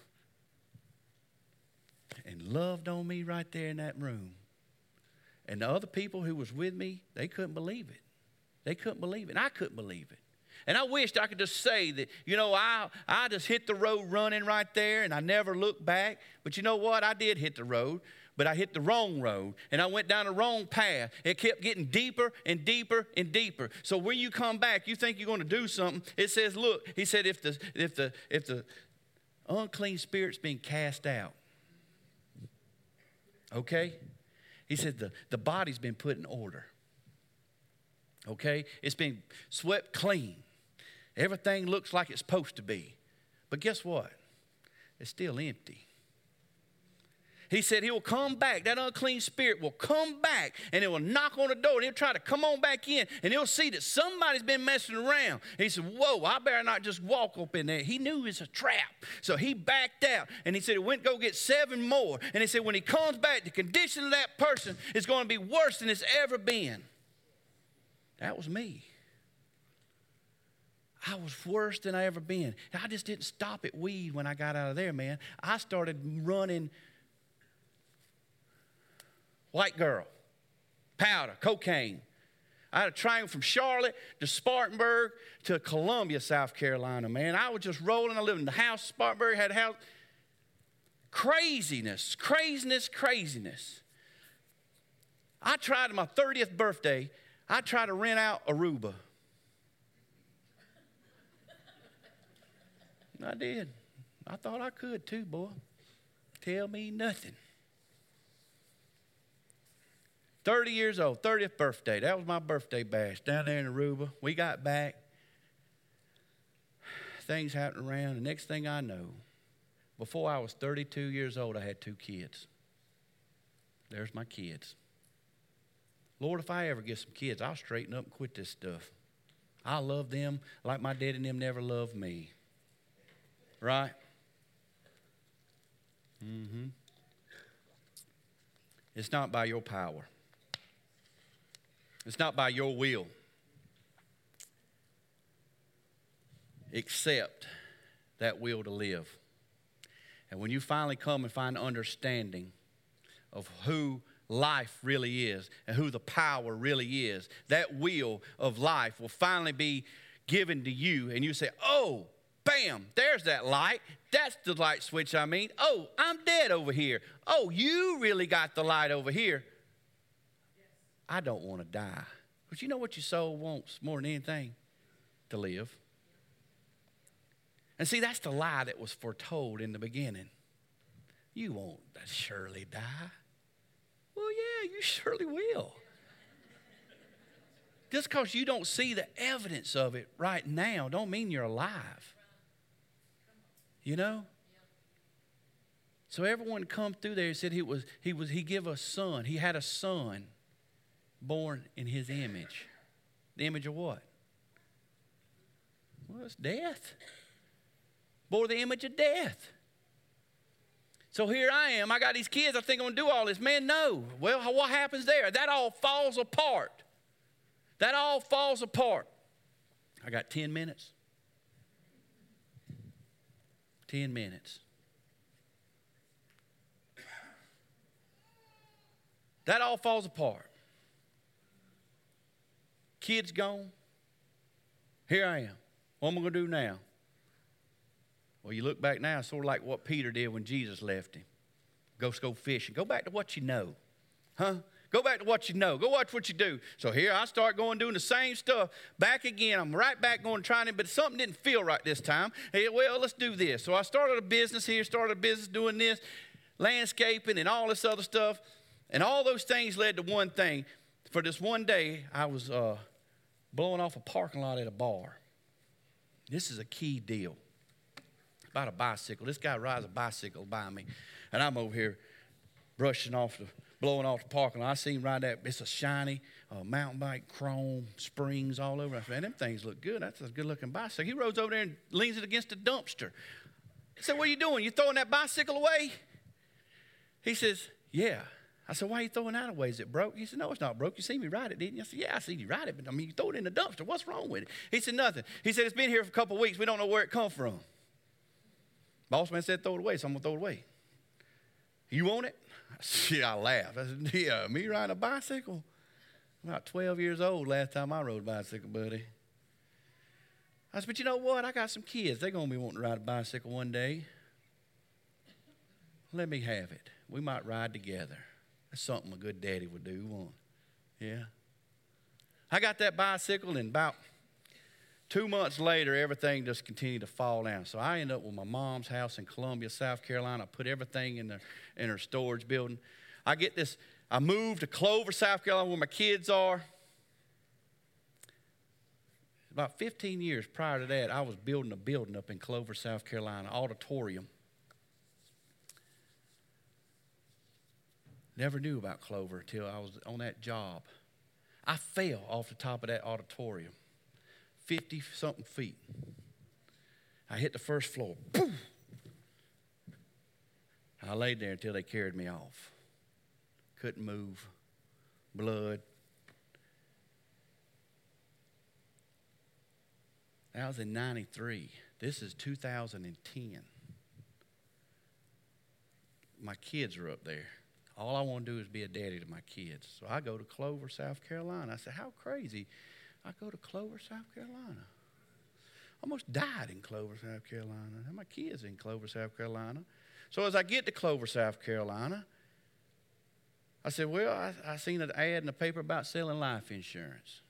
and loved on me right there in that room. And the other people who was with me, they couldn't believe it. They couldn't believe it, and I couldn't believe it. And I wished I could just say that, you know, I just hit the road running right there, and I never looked back. But you know what? I did hit the road, but I hit the wrong road, and I went down the wrong path. It kept getting deeper and deeper and deeper. So when you come back, you think you're going to do something. It says, look, he said, if the unclean spirit's being cast out, okay? He said the body's been put in order. Okay? It's been swept clean. Everything looks like it's supposed to be. But guess what? It's still empty. He said he will come back. That unclean spirit will come back and it will knock on the door and he'll try to come on back in and he'll see that somebody's been messing around. And he said, whoa, I better not just walk up in there. He knew it was a trap. So he backed out and he said he went to go get 7 more. And he said when he comes back, the condition of that person is going to be worse than it's ever been. That was me. I was worse than I ever been. I just didn't stop at weed when I got out of there, man. I started running white girl, powder, cocaine. I had a triangle from Charlotte to Spartanburg to Columbia, South Carolina, man. I was just rolling. I lived in the house, Spartanburg, had a house. Craziness. I tried on my 30th birthday, I tried to rent out Aruba. I did. I thought I could too, boy. Tell me nothing. 30 years old, 30th birthday. That was my birthday bash down there in Aruba. We got back. Things happened around. The next thing I know, before I was 32 years old, I had 2 kids. There's my kids. Lord, if I ever get some kids, I'll straighten up and quit this stuff. I love them like my dad and them never loved me. Right? Mm-hmm. It's not by your power. It's not by your will. Accept that will to live. And when you finally come and find understanding of who life really is and who the power really is. That wheel of life will finally be given to you, and you say, oh, bam, there's that light. That's the light switch I mean. Oh, I'm dead over here. Oh, you really got the light over here. I don't want to die. But you know what your soul wants more than anything? To live. And see, that's the lie that was foretold in the beginning. You won't surely die. Well, yeah, you surely will. Just because you don't see the evidence of it right now don't mean you're alive. You know? So everyone come through there and said he gave a son. He had a son born in his image. The image of what? Well, it's death. Bore the image of death. So here I am. I got these kids. I think I'm going to do all this. Man, no. Well, what happens there? That all falls apart. That all falls apart. I got 10 minutes. 10 minutes. That all falls apart. Kids gone. Here I am. What am I going to do now? Well, you look back now, it's sort of like what Peter did when Jesus left him. Go fishing. Go back to what you know. Huh? Go back to what you know. Go watch what you do. So here I start going doing the same stuff. Back again. I'm right back going trying it, but something didn't feel right this time. Hey, well, let's do this. So I started a business here, doing this, landscaping and all this other stuff. And all those things led to one thing. For this one day, I was blowing off a parking lot at a bar. This is a key deal. About a bicycle. This guy rides a bicycle by me. And I'm over here blowing off the parking lot. I see him ride that. It's a shiny mountain bike, chrome, springs all over. I said, man, them things look good. That's a good-looking bicycle. He rolls over there and leans it against a dumpster. I said, what are you doing? You throwing that bicycle away? He says, yeah. I said, why are you throwing that away? Is it broke? He said, no, it's not broke. You seen me ride it, didn't you? I said, yeah, I seen you ride it, but I mean, you throw it in the dumpster. What's wrong with it? He said, nothing. He said, it's been here for a couple of weeks. We don't know where it come from. Boss man said, throw it away, so I'm going to throw it away. You want it? Yeah, I laughed. I said, yeah, me riding a bicycle? About 12 years old last time I rode a bicycle, buddy. I said, but you know what? I got some kids. They're going to be wanting to ride a bicycle one day. Let me have it. We might ride together. That's something a good daddy would do, won't it? Yeah. I got that bicycle, and about 2 months later, everything just continued to fall down. So I ended up with my mom's house in Columbia, South Carolina. I put everything in her storage building. I moved to Clover, South Carolina, where my kids are. About 15 years prior to that, I was building a building up in Clover, South Carolina, auditorium. Never knew about Clover until I was on that job. I fell off the top of that auditorium, 50-something feet. I hit the first floor. Boom! I laid there until they carried me off. Couldn't move. Blood. That was in 93. This is 2010. My kids are up there. All I want to do is be a daddy to my kids. So I go to Clover, South Carolina. I said, how crazy. I go to Clover, South Carolina. Almost died in Clover, South Carolina. And my kids in Clover, South Carolina. So as I get to Clover, South Carolina, I said, well, I seen an ad in the paper about selling life insurance.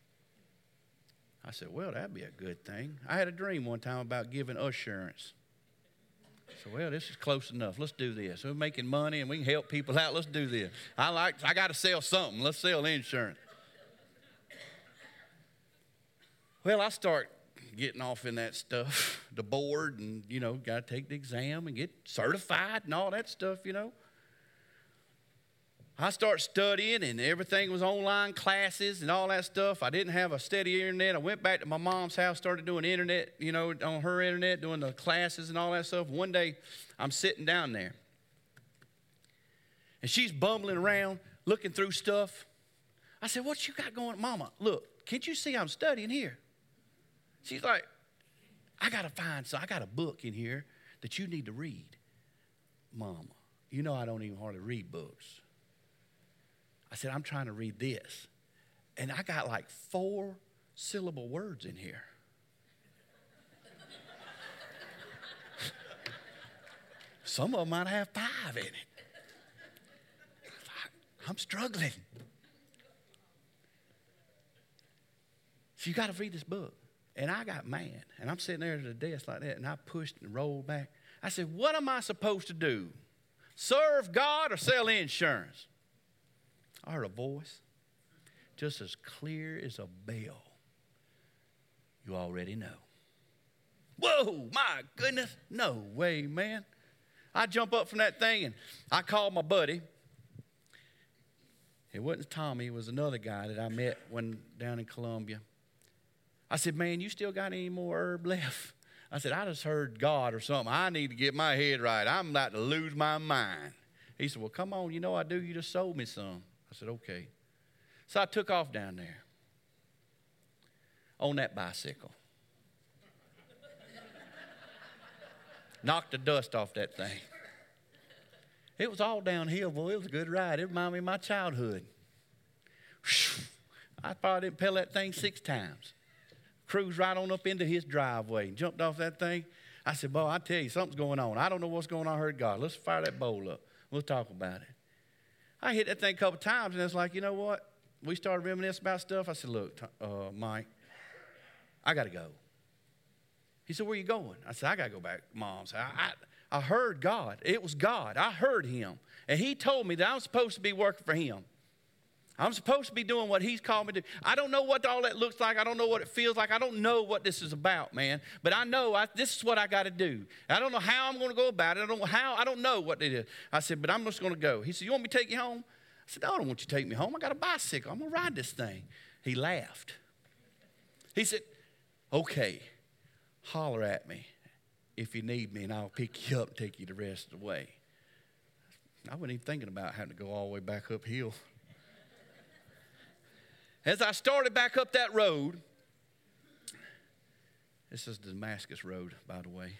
I said, well, that'd be a good thing. I had a dream one time about giving assurance. So, well, this is close enough. Let's do this. We're making money and we can help people out. Let's do this. I got to sell something. Let's sell insurance. Well, I start getting off in that stuff, the board, and, got to take the exam and get certified and all that stuff, I start studying, and everything was online classes and all that stuff. I didn't have a steady internet. I went back to my mom's house, started doing internet, on her internet, doing the classes and all that stuff. One day, I'm sitting down there, and she's bumbling around, looking through stuff. I said, what you got going? Mama, look, can't you see I'm studying here? She's like, I got a book in here that you need to read. Mama, I don't even hardly read books. I said, I'm trying to read this. And I got like 4-syllable words in here. Some of them might have 5 in it. I'm struggling. So you got to read this book. And I got mad. And I'm sitting there at the desk like that, and I pushed and rolled back. I said, what am I supposed to do? Serve God or sell insurance? I heard a voice just as clear as a bell. You already know. Whoa, my goodness. No way, man. I jump up from that thing, and I called my buddy. It wasn't Tommy. It was another guy that I met down in Columbia. I said, man, you still got any more herb left? I said, I just heard God or something. I need to get my head right. I'm about to lose my mind. He said, well, come on. You know I do. You just sold me some. I said, okay. So I took off down there on that bicycle. Knocked the dust off that thing. It was all downhill, boy. It was a good ride. It reminded me of my childhood. I probably didn't pedal that thing 6 times. Cruised right on up into his driveway and jumped off that thing. I said, boy, I tell you, something's going on. I don't know what's going on. I heard God. Let's fire that bowl up. We'll talk about it. I hit that thing a couple times, and it's like, you know what? We started reminiscing about stuff. I said, look, Mike, I got to go. He said, where you going? I said, I got to go back to Mom's. I heard God. It was God. I heard him. And he told me that I'm supposed to be working for him. I'm supposed to be doing what he's called me to do. I don't know what all that looks like. I don't know what it feels like. I don't know what this is about, man. But I know this is what I got to do. I don't know how I'm going to go about it. I don't know what it is. I said, but I'm just going to go. He said, you want me to take you home? I said, no, I don't want you to take me home. I got a bicycle. I'm going to ride this thing. He laughed. He said, okay, holler at me if you need me, and I'll pick you up and take you the rest of the way. I wasn't even thinking about having to go all the way back uphill. As I started back up that road, this is the Damascus Road, by the way.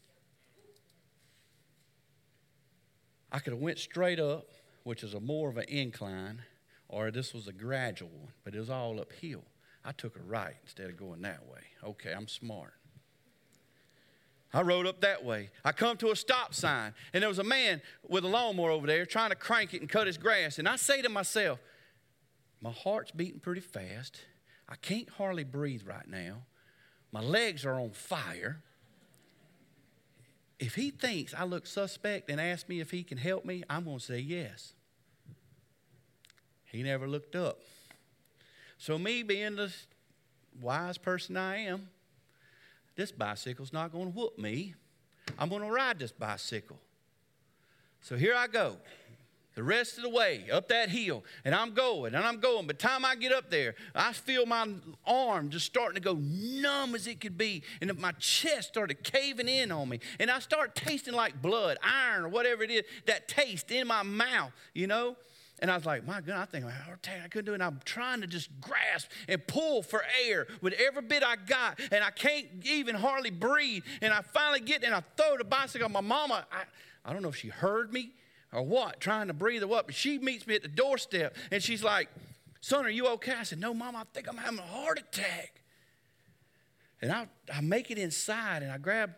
I could have went straight up, which is more of an incline, or this was a gradual one, but it was all uphill. I took a right instead of going that way. Okay, I'm smart. I rode up that way. I come to a stop sign, and there was a man with a lawnmower over there trying to crank it and cut his grass. And I say to myself, my heart's beating pretty fast. I can't hardly breathe right now. My legs are on fire. If he thinks I look suspect and asks me if he can help me, I'm going to say yes. He never looked up. So me being the wise person I am, this bicycle's not going to whoop me. I'm going to ride this bicycle. So here I go. The rest of the way up that hill, and I'm going, and I'm going. By the time I get up there, I feel my arm just starting to go numb as it could be, and my chest started caving in on me, and I start tasting like blood, iron, or whatever it is, that taste in my mouth, you know? And I was like, my God, I think I couldn't do it. And I'm trying to just grasp and pull for air with every bit I got, and I can't even hardly breathe. And I finally get, and I throw the bicycle. My mama, I don't know if she heard me or what, trying to breathe or what, but she meets me at the doorstep, and she's like, son, are you okay? I said, no, Mama, I think I'm having a heart attack. And I make it inside, and I grab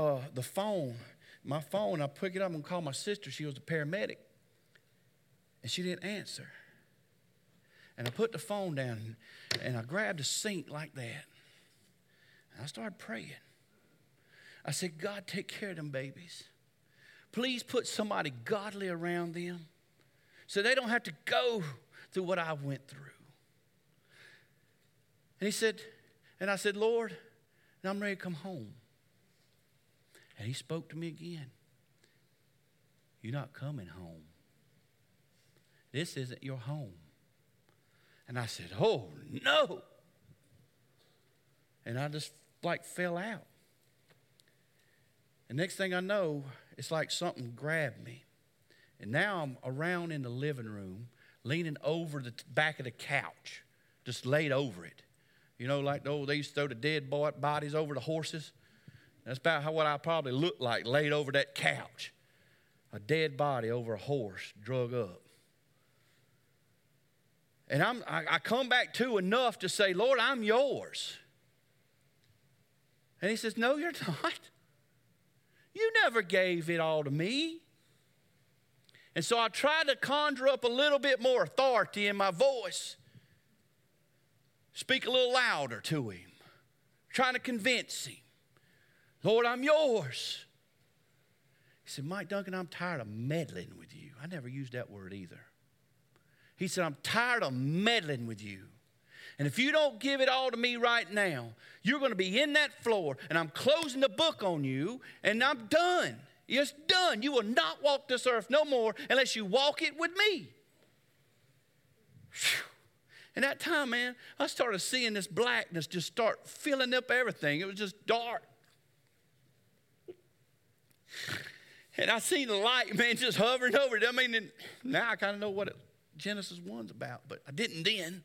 my phone, I pick it up and call my sister. She was a paramedic, and she didn't answer. And I put the phone down, and I grabbed the sink like that, and I started praying. I said, God, take care of them babies. Please put somebody godly around them so they don't have to go through what I went through. And I said, Lord, I'm ready to come home. And he spoke to me again. You're not coming home. This isn't your home. And I said, oh, no. And I just fell out. And next thing I know, it's like something grabbed me. And now I'm around in the living room, leaning over the back of the couch, just laid over it. You know, like they used to throw the dead bodies over the horses. That's about what I probably looked like, laid over that couch. A dead body over a horse, drug up. And I come back to enough to say, Lord, I'm yours. And he says, no, you're not. You never gave it all to me. And so I tried to conjure up a little bit more authority in my voice. Speak a little louder to him. Trying to convince him. Lord, I'm yours. He said, Mike Duncan, I'm tired of meddling with you. I never used that word either. He said, I'm tired of meddling with you. And if you don't give it all to me right now, you're going to be in that floor, and I'm closing the book on you, and I'm done. It's done. You will not walk this earth no more unless you walk it with me. Whew. And that time, man, I started seeing this blackness just start filling up everything. It was just dark. And I seen the light, man, just hovering over it. I mean, now I kind of know what Genesis 1's about, but I didn't then.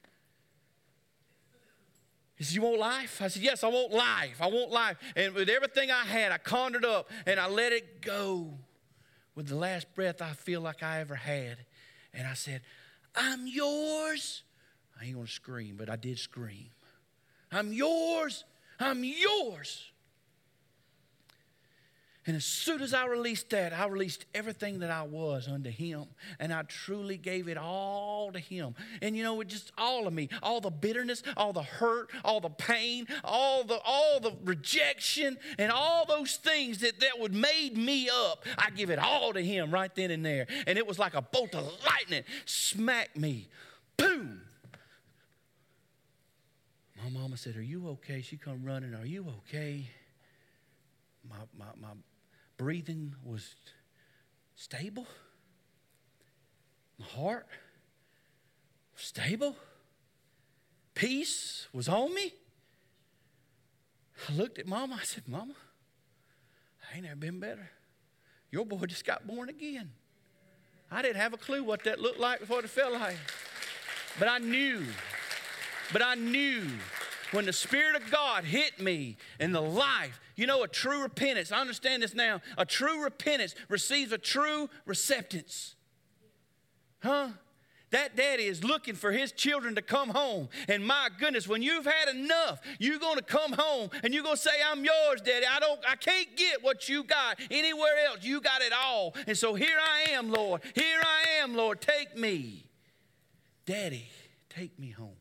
He said, you want life? I said, yes, I want life. I want life. And with everything I had, I conjured up, and I let it go with the last breath I feel like I ever had. And I said, I'm yours. I ain't going to scream, but I did scream. I'm yours. I'm yours. And as soon as I released that, I released everything that I was unto him. And I truly gave it all to him. And you know, it just all of me, all the bitterness, all the hurt, all the pain, all the rejection, and all those things that would made me up, I give it all to him right then and there. And it was like a bolt of lightning smacked me. Boom. My mama said, are you okay? She come running, are you okay? My breathing was stable. My heart was stable. Peace was on me. I looked at Mama. I said, Mama, I ain't never been better. Your boy just got born again. I didn't have a clue what that looked like before it felt like. But I knew when the Spirit of God hit me in the life, you know, a true repentance, I understand this now, a true repentance receives a true receptance. Huh? That daddy is looking for his children to come home. And my goodness, when you've had enough, you're going to come home and you're going to say, I'm yours, Daddy. I can't get what you got anywhere else. You got it all. And so here I am, Lord. Here I am, Lord. Take me. Daddy, take me home.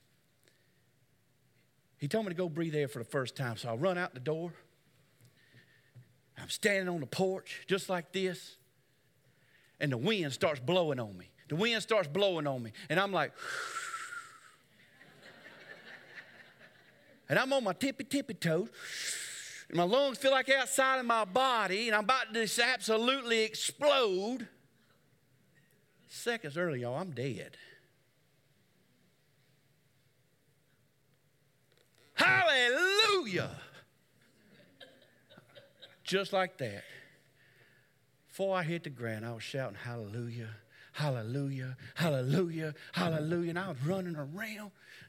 He told me to go breathe air for the first time, so I run out the door. I'm standing on the porch just like this, and the wind starts blowing on me. The wind starts blowing on me, and I'm like, and I'm on my tippy toes, and my lungs feel like outside of my body, and I'm about to just absolutely explode. Seconds early, y'all, I'm dead. Hallelujah. Just like that. Before I hit the ground, I was shouting, hallelujah, hallelujah, hallelujah, hallelujah. And I was running around.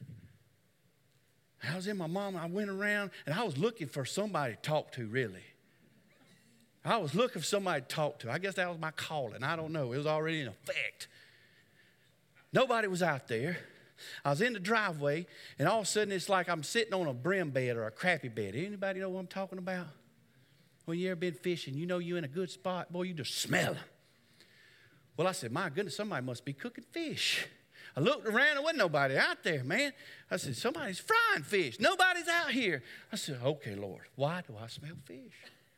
I was in my mom. I went around, and I was looking for somebody to talk to, really. I was looking for somebody to talk to. I guess that was my calling. I don't know. It was already in effect. Nobody was out there. I was in the driveway, and all of a sudden, it's like I'm sitting on a brim bed or a crappy bed. Anybody know what I'm talking about? When you ever been fishing, you know you're in a good spot. Boy, you just smell them. Well, I said, my goodness, somebody must be cooking fish. I looked around, there wasn't nobody out there, man. I said, somebody's frying fish. Nobody's out here. I said, okay, Lord, why do I smell fish?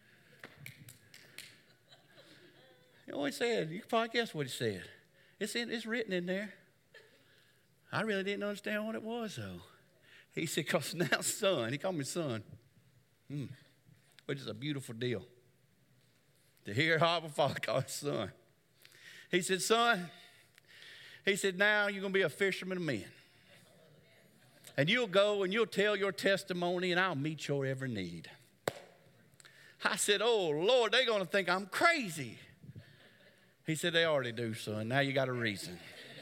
You know what he said? You can probably guess what he said. It's written in there. I really didn't understand what it was, though. He said, because now, son, he called me son, which is a beautiful deal. To hear Abba Father call his son. He said, son, he said, now you're going to be a fisherman of men. And you'll go and you'll tell your testimony, and I'll meet your every need. I said, oh, Lord, they're going to think I'm crazy. He said, they already do, son. Now you got a reason.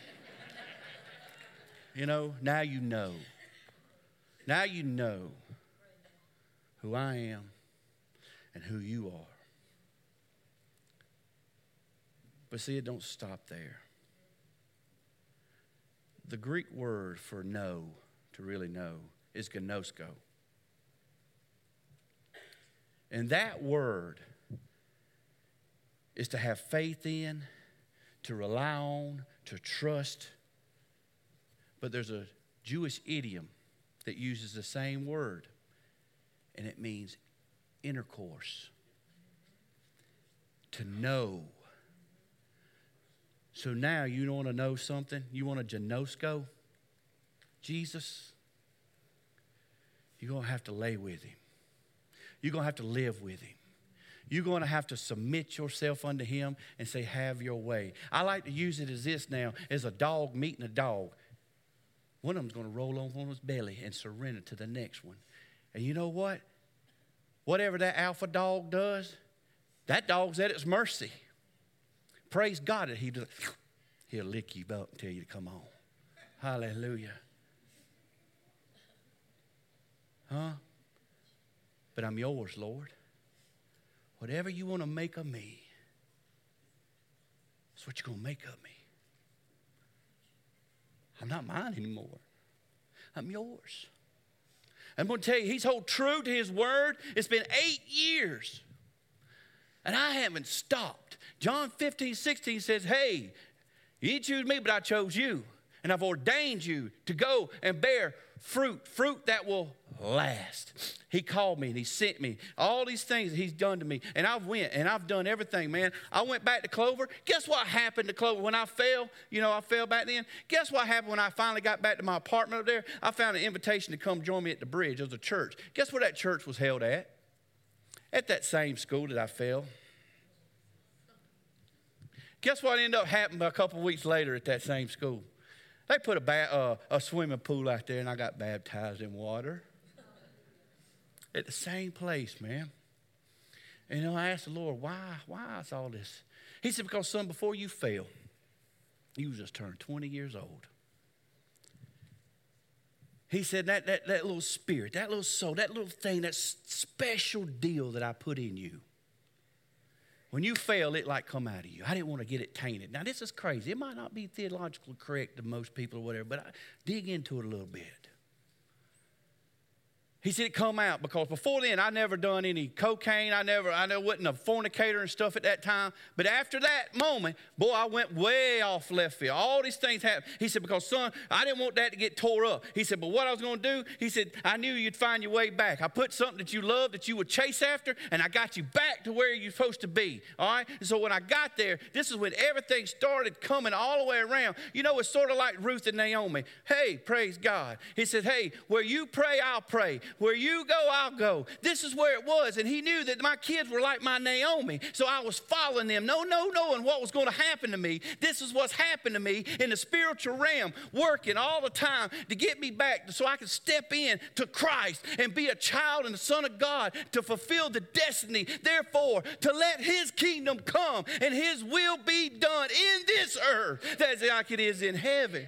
You know, now you know. Now you know who I am and who you are. But see, it don't stop there. The Greek word for know, to really know, is gnosko. And that word is to have faith in, to rely on, to trust. But there's a Jewish idiom that uses the same word, and it means intercourse, to know. So now you want to know something? You want to gnosko Jesus? You're going to have to lay with him. You're going to have to live with him. You're going to have to submit yourself unto him and say, have your way. I like to use it as this now, as a dog meeting a dog. One of them's going to roll on his belly and surrender to the next one. And you know what? Whatever that alpha dog does, that dog's at its mercy. Praise God that he'll lick you up and tell you to come on. Hallelujah. Huh? But I'm yours, Lord. Whatever you want to make of me, that's what you're going to make of me. I'm not mine anymore. I'm yours. I'm going to tell you, he's held true to his word. It's been 8 years, and I haven't stopped. John 15:16 says, hey, you didn't choose me, but I chose you. And I've ordained you to go and bear fruit that will last. He called me and he sent me. All these things that he's done to me. And I went and I've done everything, man. I went back to Clover. Guess what happened to Clover when I fell? You know, I fell back then. Guess what happened when I finally got back to my apartment up there? I found an invitation to come join me at the bridge. It was a church. Guess where that church was held at? At that same school that I fell. Guess what ended up happening a couple weeks later at that same school? They put a swimming pool out there, and I got baptized in water. At the same place, man. And you know, I asked the Lord, why is all this? He said, because, son, before you fell, you just turned 20 years old. He said, that little spirit, that little soul, that little thing, that special deal that I put in you, when you fell, it like come out of you. I didn't want to get it tainted. Now, this is crazy. It might not be theologically correct to most people or whatever, but I dig into it a little bit. He said it come out because before then, I never done any cocaine. I wasn't a fornicator and stuff at that time. But after that moment, boy, I went way off left field. All these things happened. He said, because, son, I didn't want that to get tore up. He said, but what I was going to do, he said, I knew you'd find your way back. I put something that you loved, that you would chase after, and I got you back to where you're supposed to be. All right? And so when I got there, this is when everything started coming all the way around. You know, it's sort of like Ruth and Naomi. Hey, praise God. He said, hey, where you pray, I'll pray. Where you go, I'll go. This is where it was. And he knew that my kids were like my Naomi. So I was following them. No knowing what was going to happen to me. This is what's happened to me in the spiritual realm, working all the time to get me back so I could step in to Christ and be a child and a son of God to fulfill the destiny. Therefore, to let his kingdom come and his will be done in this earth as like it is in heaven.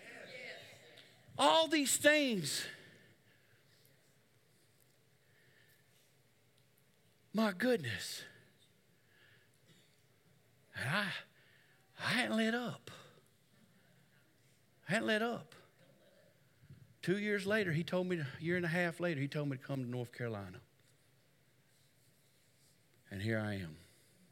All these things. My goodness. And I hadn't let up. I hadn't let up. 2 years later, he told me, a year and a half later, he told me to come to North Carolina. And here I am.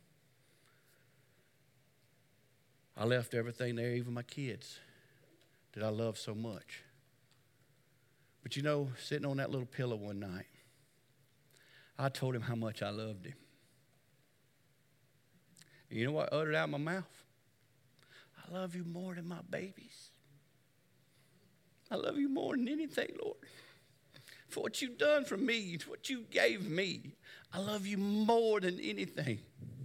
I left everything there, even my kids that I love so much. But you know, sitting on that little pillow one night, I told him how much I loved him. And you know what uttered out of my mouth? I love you more than my babies. I love you more than anything, Lord. For what you've done for me, for what you gave me. I love you more than anything.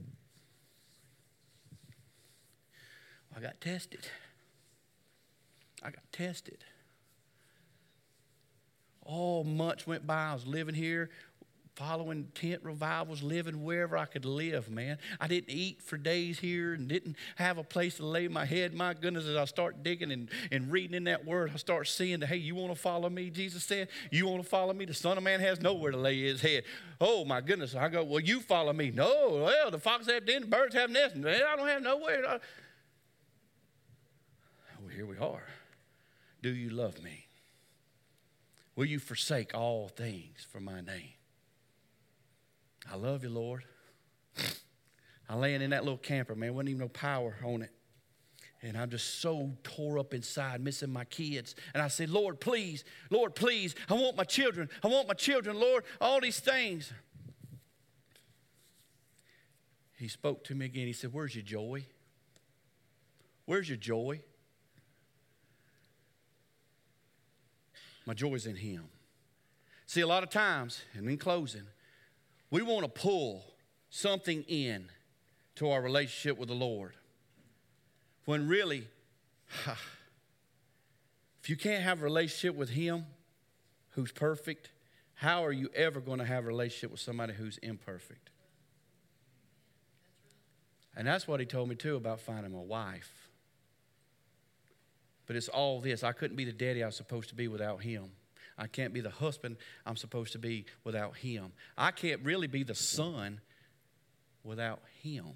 I got tested. Oh, months went by. I was living here, following tent revivals, living wherever I could live, man. I didn't eat for days here and didn't have a place to lay my head. My goodness, as I start digging and reading in that word, I start seeing that, hey, you want to follow me? Jesus said, you want to follow me? The Son of Man has nowhere to lay his head. Oh, my goodness. I go, well, you follow me. No, well, the fox have den, the birds have nests. Well, I don't have nowhere. Well, here we are. do you love me? Will you forsake all things for my name? I love you, Lord. I laying in that little camper, man. Wasn't even no power on it. And I'm just so tore up inside, missing my kids. And I said, Lord, please, I want my children, Lord, all these things. He spoke to me again. He said, where's your joy? Where's your joy? My joy's in him. See, a lot of times, and in closing, we want to pull something in to our relationship with the Lord. When really, if you can't have a relationship with him who's perfect, how are you ever going to have a relationship with somebody who's imperfect? And that's what he told me too about finding a wife. But it's all this. I couldn't be the daddy I was supposed to be without him. I can't be the husband I'm supposed to be without him. I can't really be the son without him.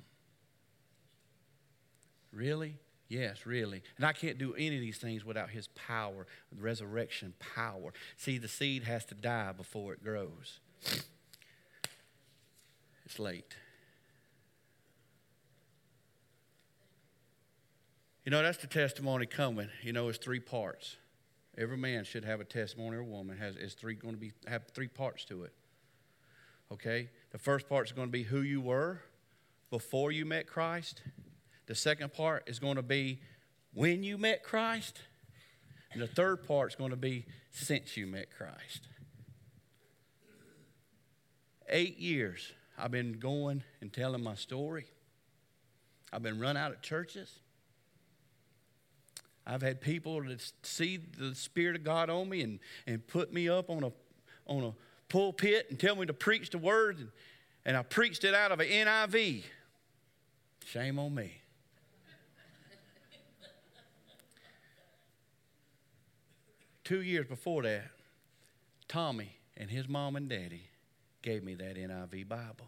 Really? Yes, really. And I can't do any of these things without his power, the resurrection power. See, the seed has to die before it grows. It's late. You know, that's the testimony coming. You know, it's 3 parts. Every man should have a testimony, or woman have 3 parts to it. Okay? The first part is going to be who you were before you met Christ. The second part is going to be when you met Christ. And the third part is going to be since you met Christ. 8 years I've been going and telling my story. I've been run out of churches. I've had people that see the Spirit of God on me and put me up on a pulpit and tell me to preach the word. And I preached it out of an NIV. Shame on me. Two years before that, Tommy and his mom and daddy gave me that NIV Bible.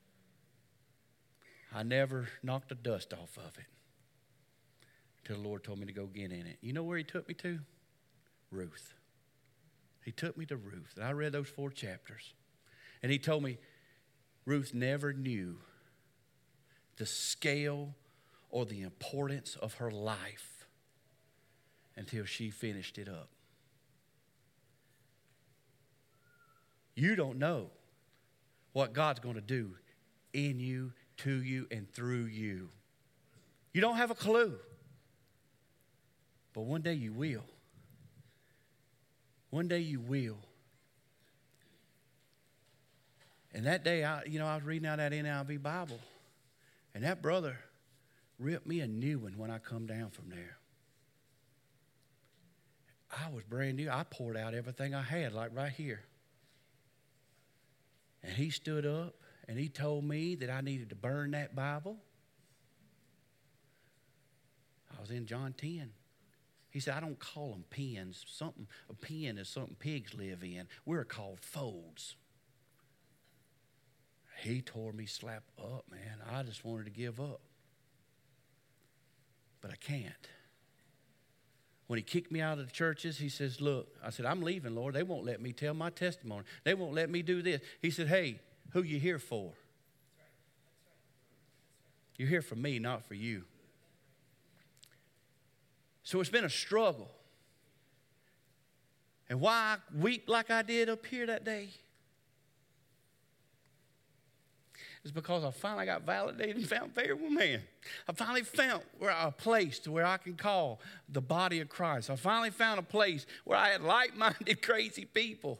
I never knocked the dust off of it till the Lord told me to go get in it. You know where he took me to? Ruth. He took me to Ruth. And I read those 4 chapters. And he told me Ruth never knew the scale or the importance of her life until she finished it up. You don't know what God's going to do in you, to you, and through you. You don't have a clue. But one day you will. One day you will. And that day, I was reading out that NIV Bible. And that brother ripped me a new one when I come down from there. I was brand new. I poured out everything I had, like right here. And he stood up and he told me that I needed to burn that Bible. I was in John 10. He said, I don't call them pens. A pen is something pigs live in. We're called folds. He tore me slap up, man. I just wanted to give up. But I can't. When he kicked me out of the churches, he says, look, I said, I'm leaving, Lord. They won't let me tell my testimony. They won't let me do this. He said, hey, who you here for? You're here for me, not for you. So it's been a struggle. And why I weep like I did up here that day is because I finally got validated and found favor with man. I finally found a place to where I can call the body of Christ. I finally found a place where I had like-minded, crazy people.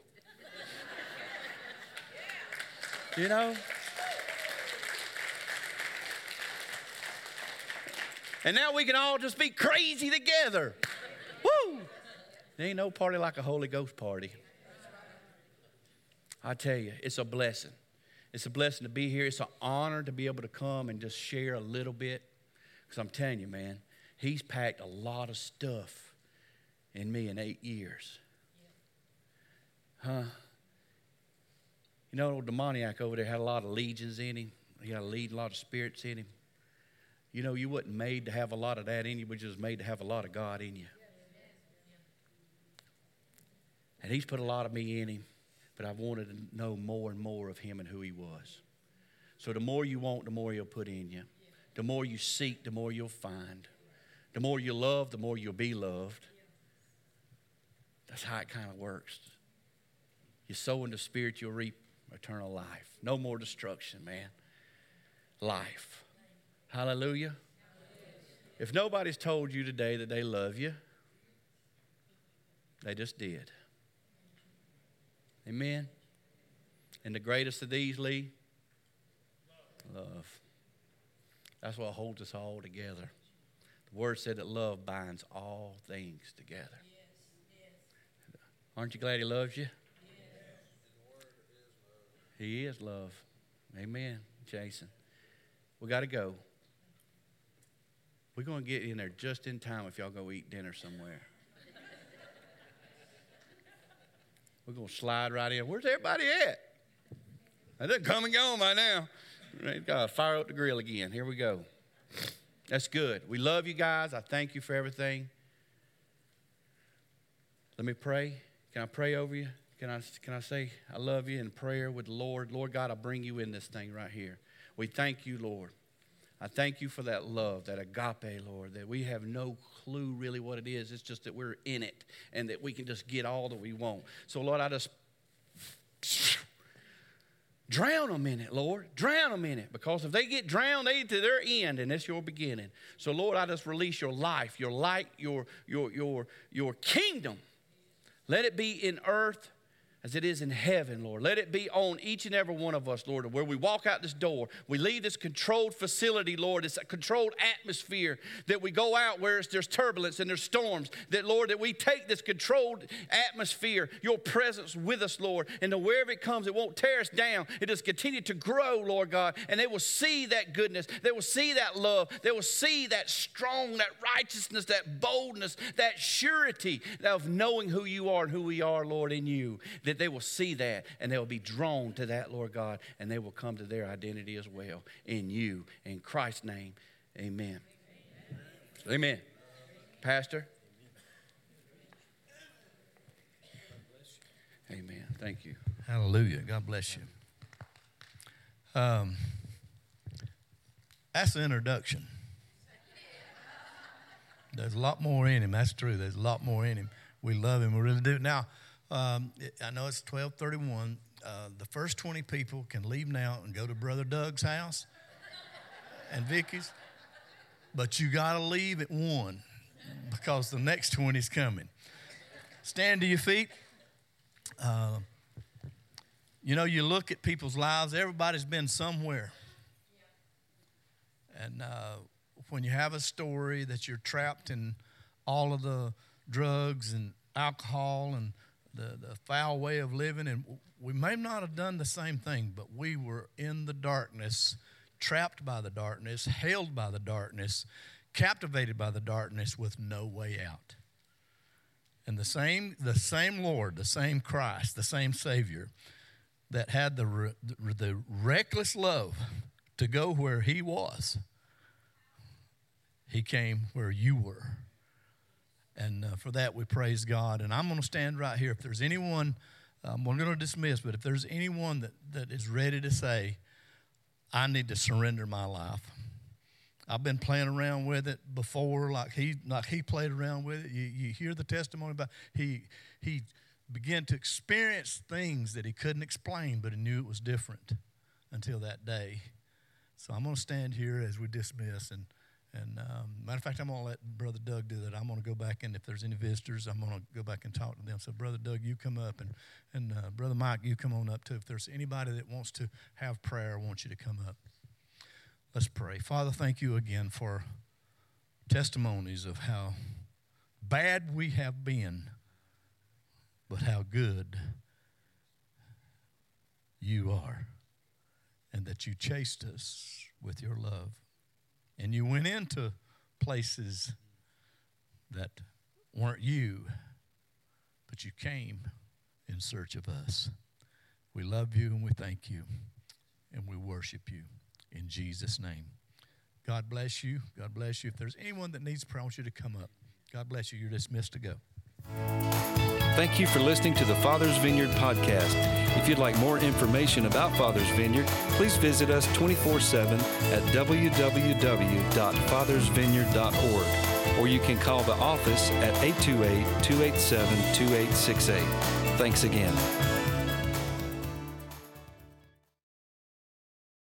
You know? And now we can all just be crazy together. Woo! There ain't no party like a Holy Ghost party. I tell you, it's a blessing. It's a blessing to be here. It's an honor to be able to come and just share a little bit. Because I'm telling you, man, he's packed a lot of stuff in me in 8 years. Huh? You know, old demoniac over there had a lot of legions in him. He had a lot of spirits in him. You know, you wasn't made to have a lot of that in you, but you was made to have a lot of God in you. And he's put a lot of me in him, but I've wanted to know more and more of him and who he was. So the more you want, the more he'll put in you. The more you seek, the more you'll find. The more you love, the more you'll be loved. That's how it kind of works. You sow in the Spirit, you'll reap eternal life. No more destruction, man. Life. Hallelujah. If nobody's told you today that they love you, they just did. Amen. And the greatest of these, Lee, love. That's what holds us all together. The Word said that love binds all things together. Aren't you glad he loves you? He is love. Amen, Jason. We got to go. We're going to get in there just in time if y'all go eat dinner somewhere. We're going to slide right in. Where's everybody at? They're coming and going by now. God, fire up the grill again. Here we go. That's good. We love you guys. I thank you for everything. Let me pray. Can I pray over you? Can I say I love you in prayer with the Lord? Lord God, I bring you in this thing right here. We thank you, Lord. I thank you for that love, that agape, Lord, that we have no clue really what it is. It's just that we're in it and that we can just get all that we want. So, Lord, I just drown them in it, Lord. Drown them in it. Because if they get drowned, they to their end, and it's your beginning. So, Lord, I just release your life, your light, your kingdom. Let it be in earth as it is in heaven, Lord. Let it be on each and every one of us, Lord, where we walk out this door, we leave this controlled facility, Lord, this controlled atmosphere, that we go out where there's turbulence and there's storms, that, Lord, that we take this controlled atmosphere, your presence with us, Lord, and that wherever it comes, it won't tear us down. It just continue to grow, Lord God, and they will see that goodness. They will see that love. They will see that strong, that righteousness, that boldness, that surety of knowing who you are and who we are, Lord, in you, that they will see that and they will be drawn to that, Lord God, and they will come to their identity as well in you. In Christ's name, amen. Amen. Amen. Pastor. Amen. Thank you. Hallelujah. God bless you. That's the introduction. There's a lot more in him. That's true. There's a lot more in him. We love him. We really do. Now, I know it's 12:31. The first 20 people can leave now and go to Brother Doug's house and Vicky's. But you got to leave at 1 because the next 20 is coming. Stand to your feet. You know, you look at people's lives. Everybody's been somewhere. And when you have a story that you're trapped in all of the drugs and alcohol and the foul way of living, and we may not have done the same thing, but we were in the darkness, trapped by the darkness, held by the darkness, captivated by the darkness with no way out. And the same Lord, the same Christ, the same Savior that had the reckless love to go where he was, he came where you were. And for that, we praise God. And I'm going to stand right here. If there's anyone, I'm going to dismiss, but if there's anyone that is ready to say, I need to surrender my life. I've been playing around with it before, like he played around with it. You hear the testimony about he began to experience things that he couldn't explain, but he knew it was different until that day. So I'm going to stand here as we dismiss. And matter of fact, I'm going to let Brother Doug do that. I'm going to go back, and if there's any visitors, I'm going to go back and talk to them. So, Brother Doug, you come up, and Brother Mike, you come on up too. If there's anybody that wants to have prayer, I want you to come up. Let's pray. Father, thank you again for testimonies of how bad we have been, but how good you are, and that you chased us with your love. And you went into places that weren't you, but you came in search of us. We love you and we thank you and we worship you in Jesus' name. God bless you. God bless you. If there's anyone that needs prayer, I want you to come up. God bless you. You're dismissed to go. Thank you for listening to the Father's Vineyard podcast. If you'd like more information about Father's Vineyard, please visit us 24/7 at www.fathersvineyard.org, or you can call the office at 828-287-2868. Thanks again.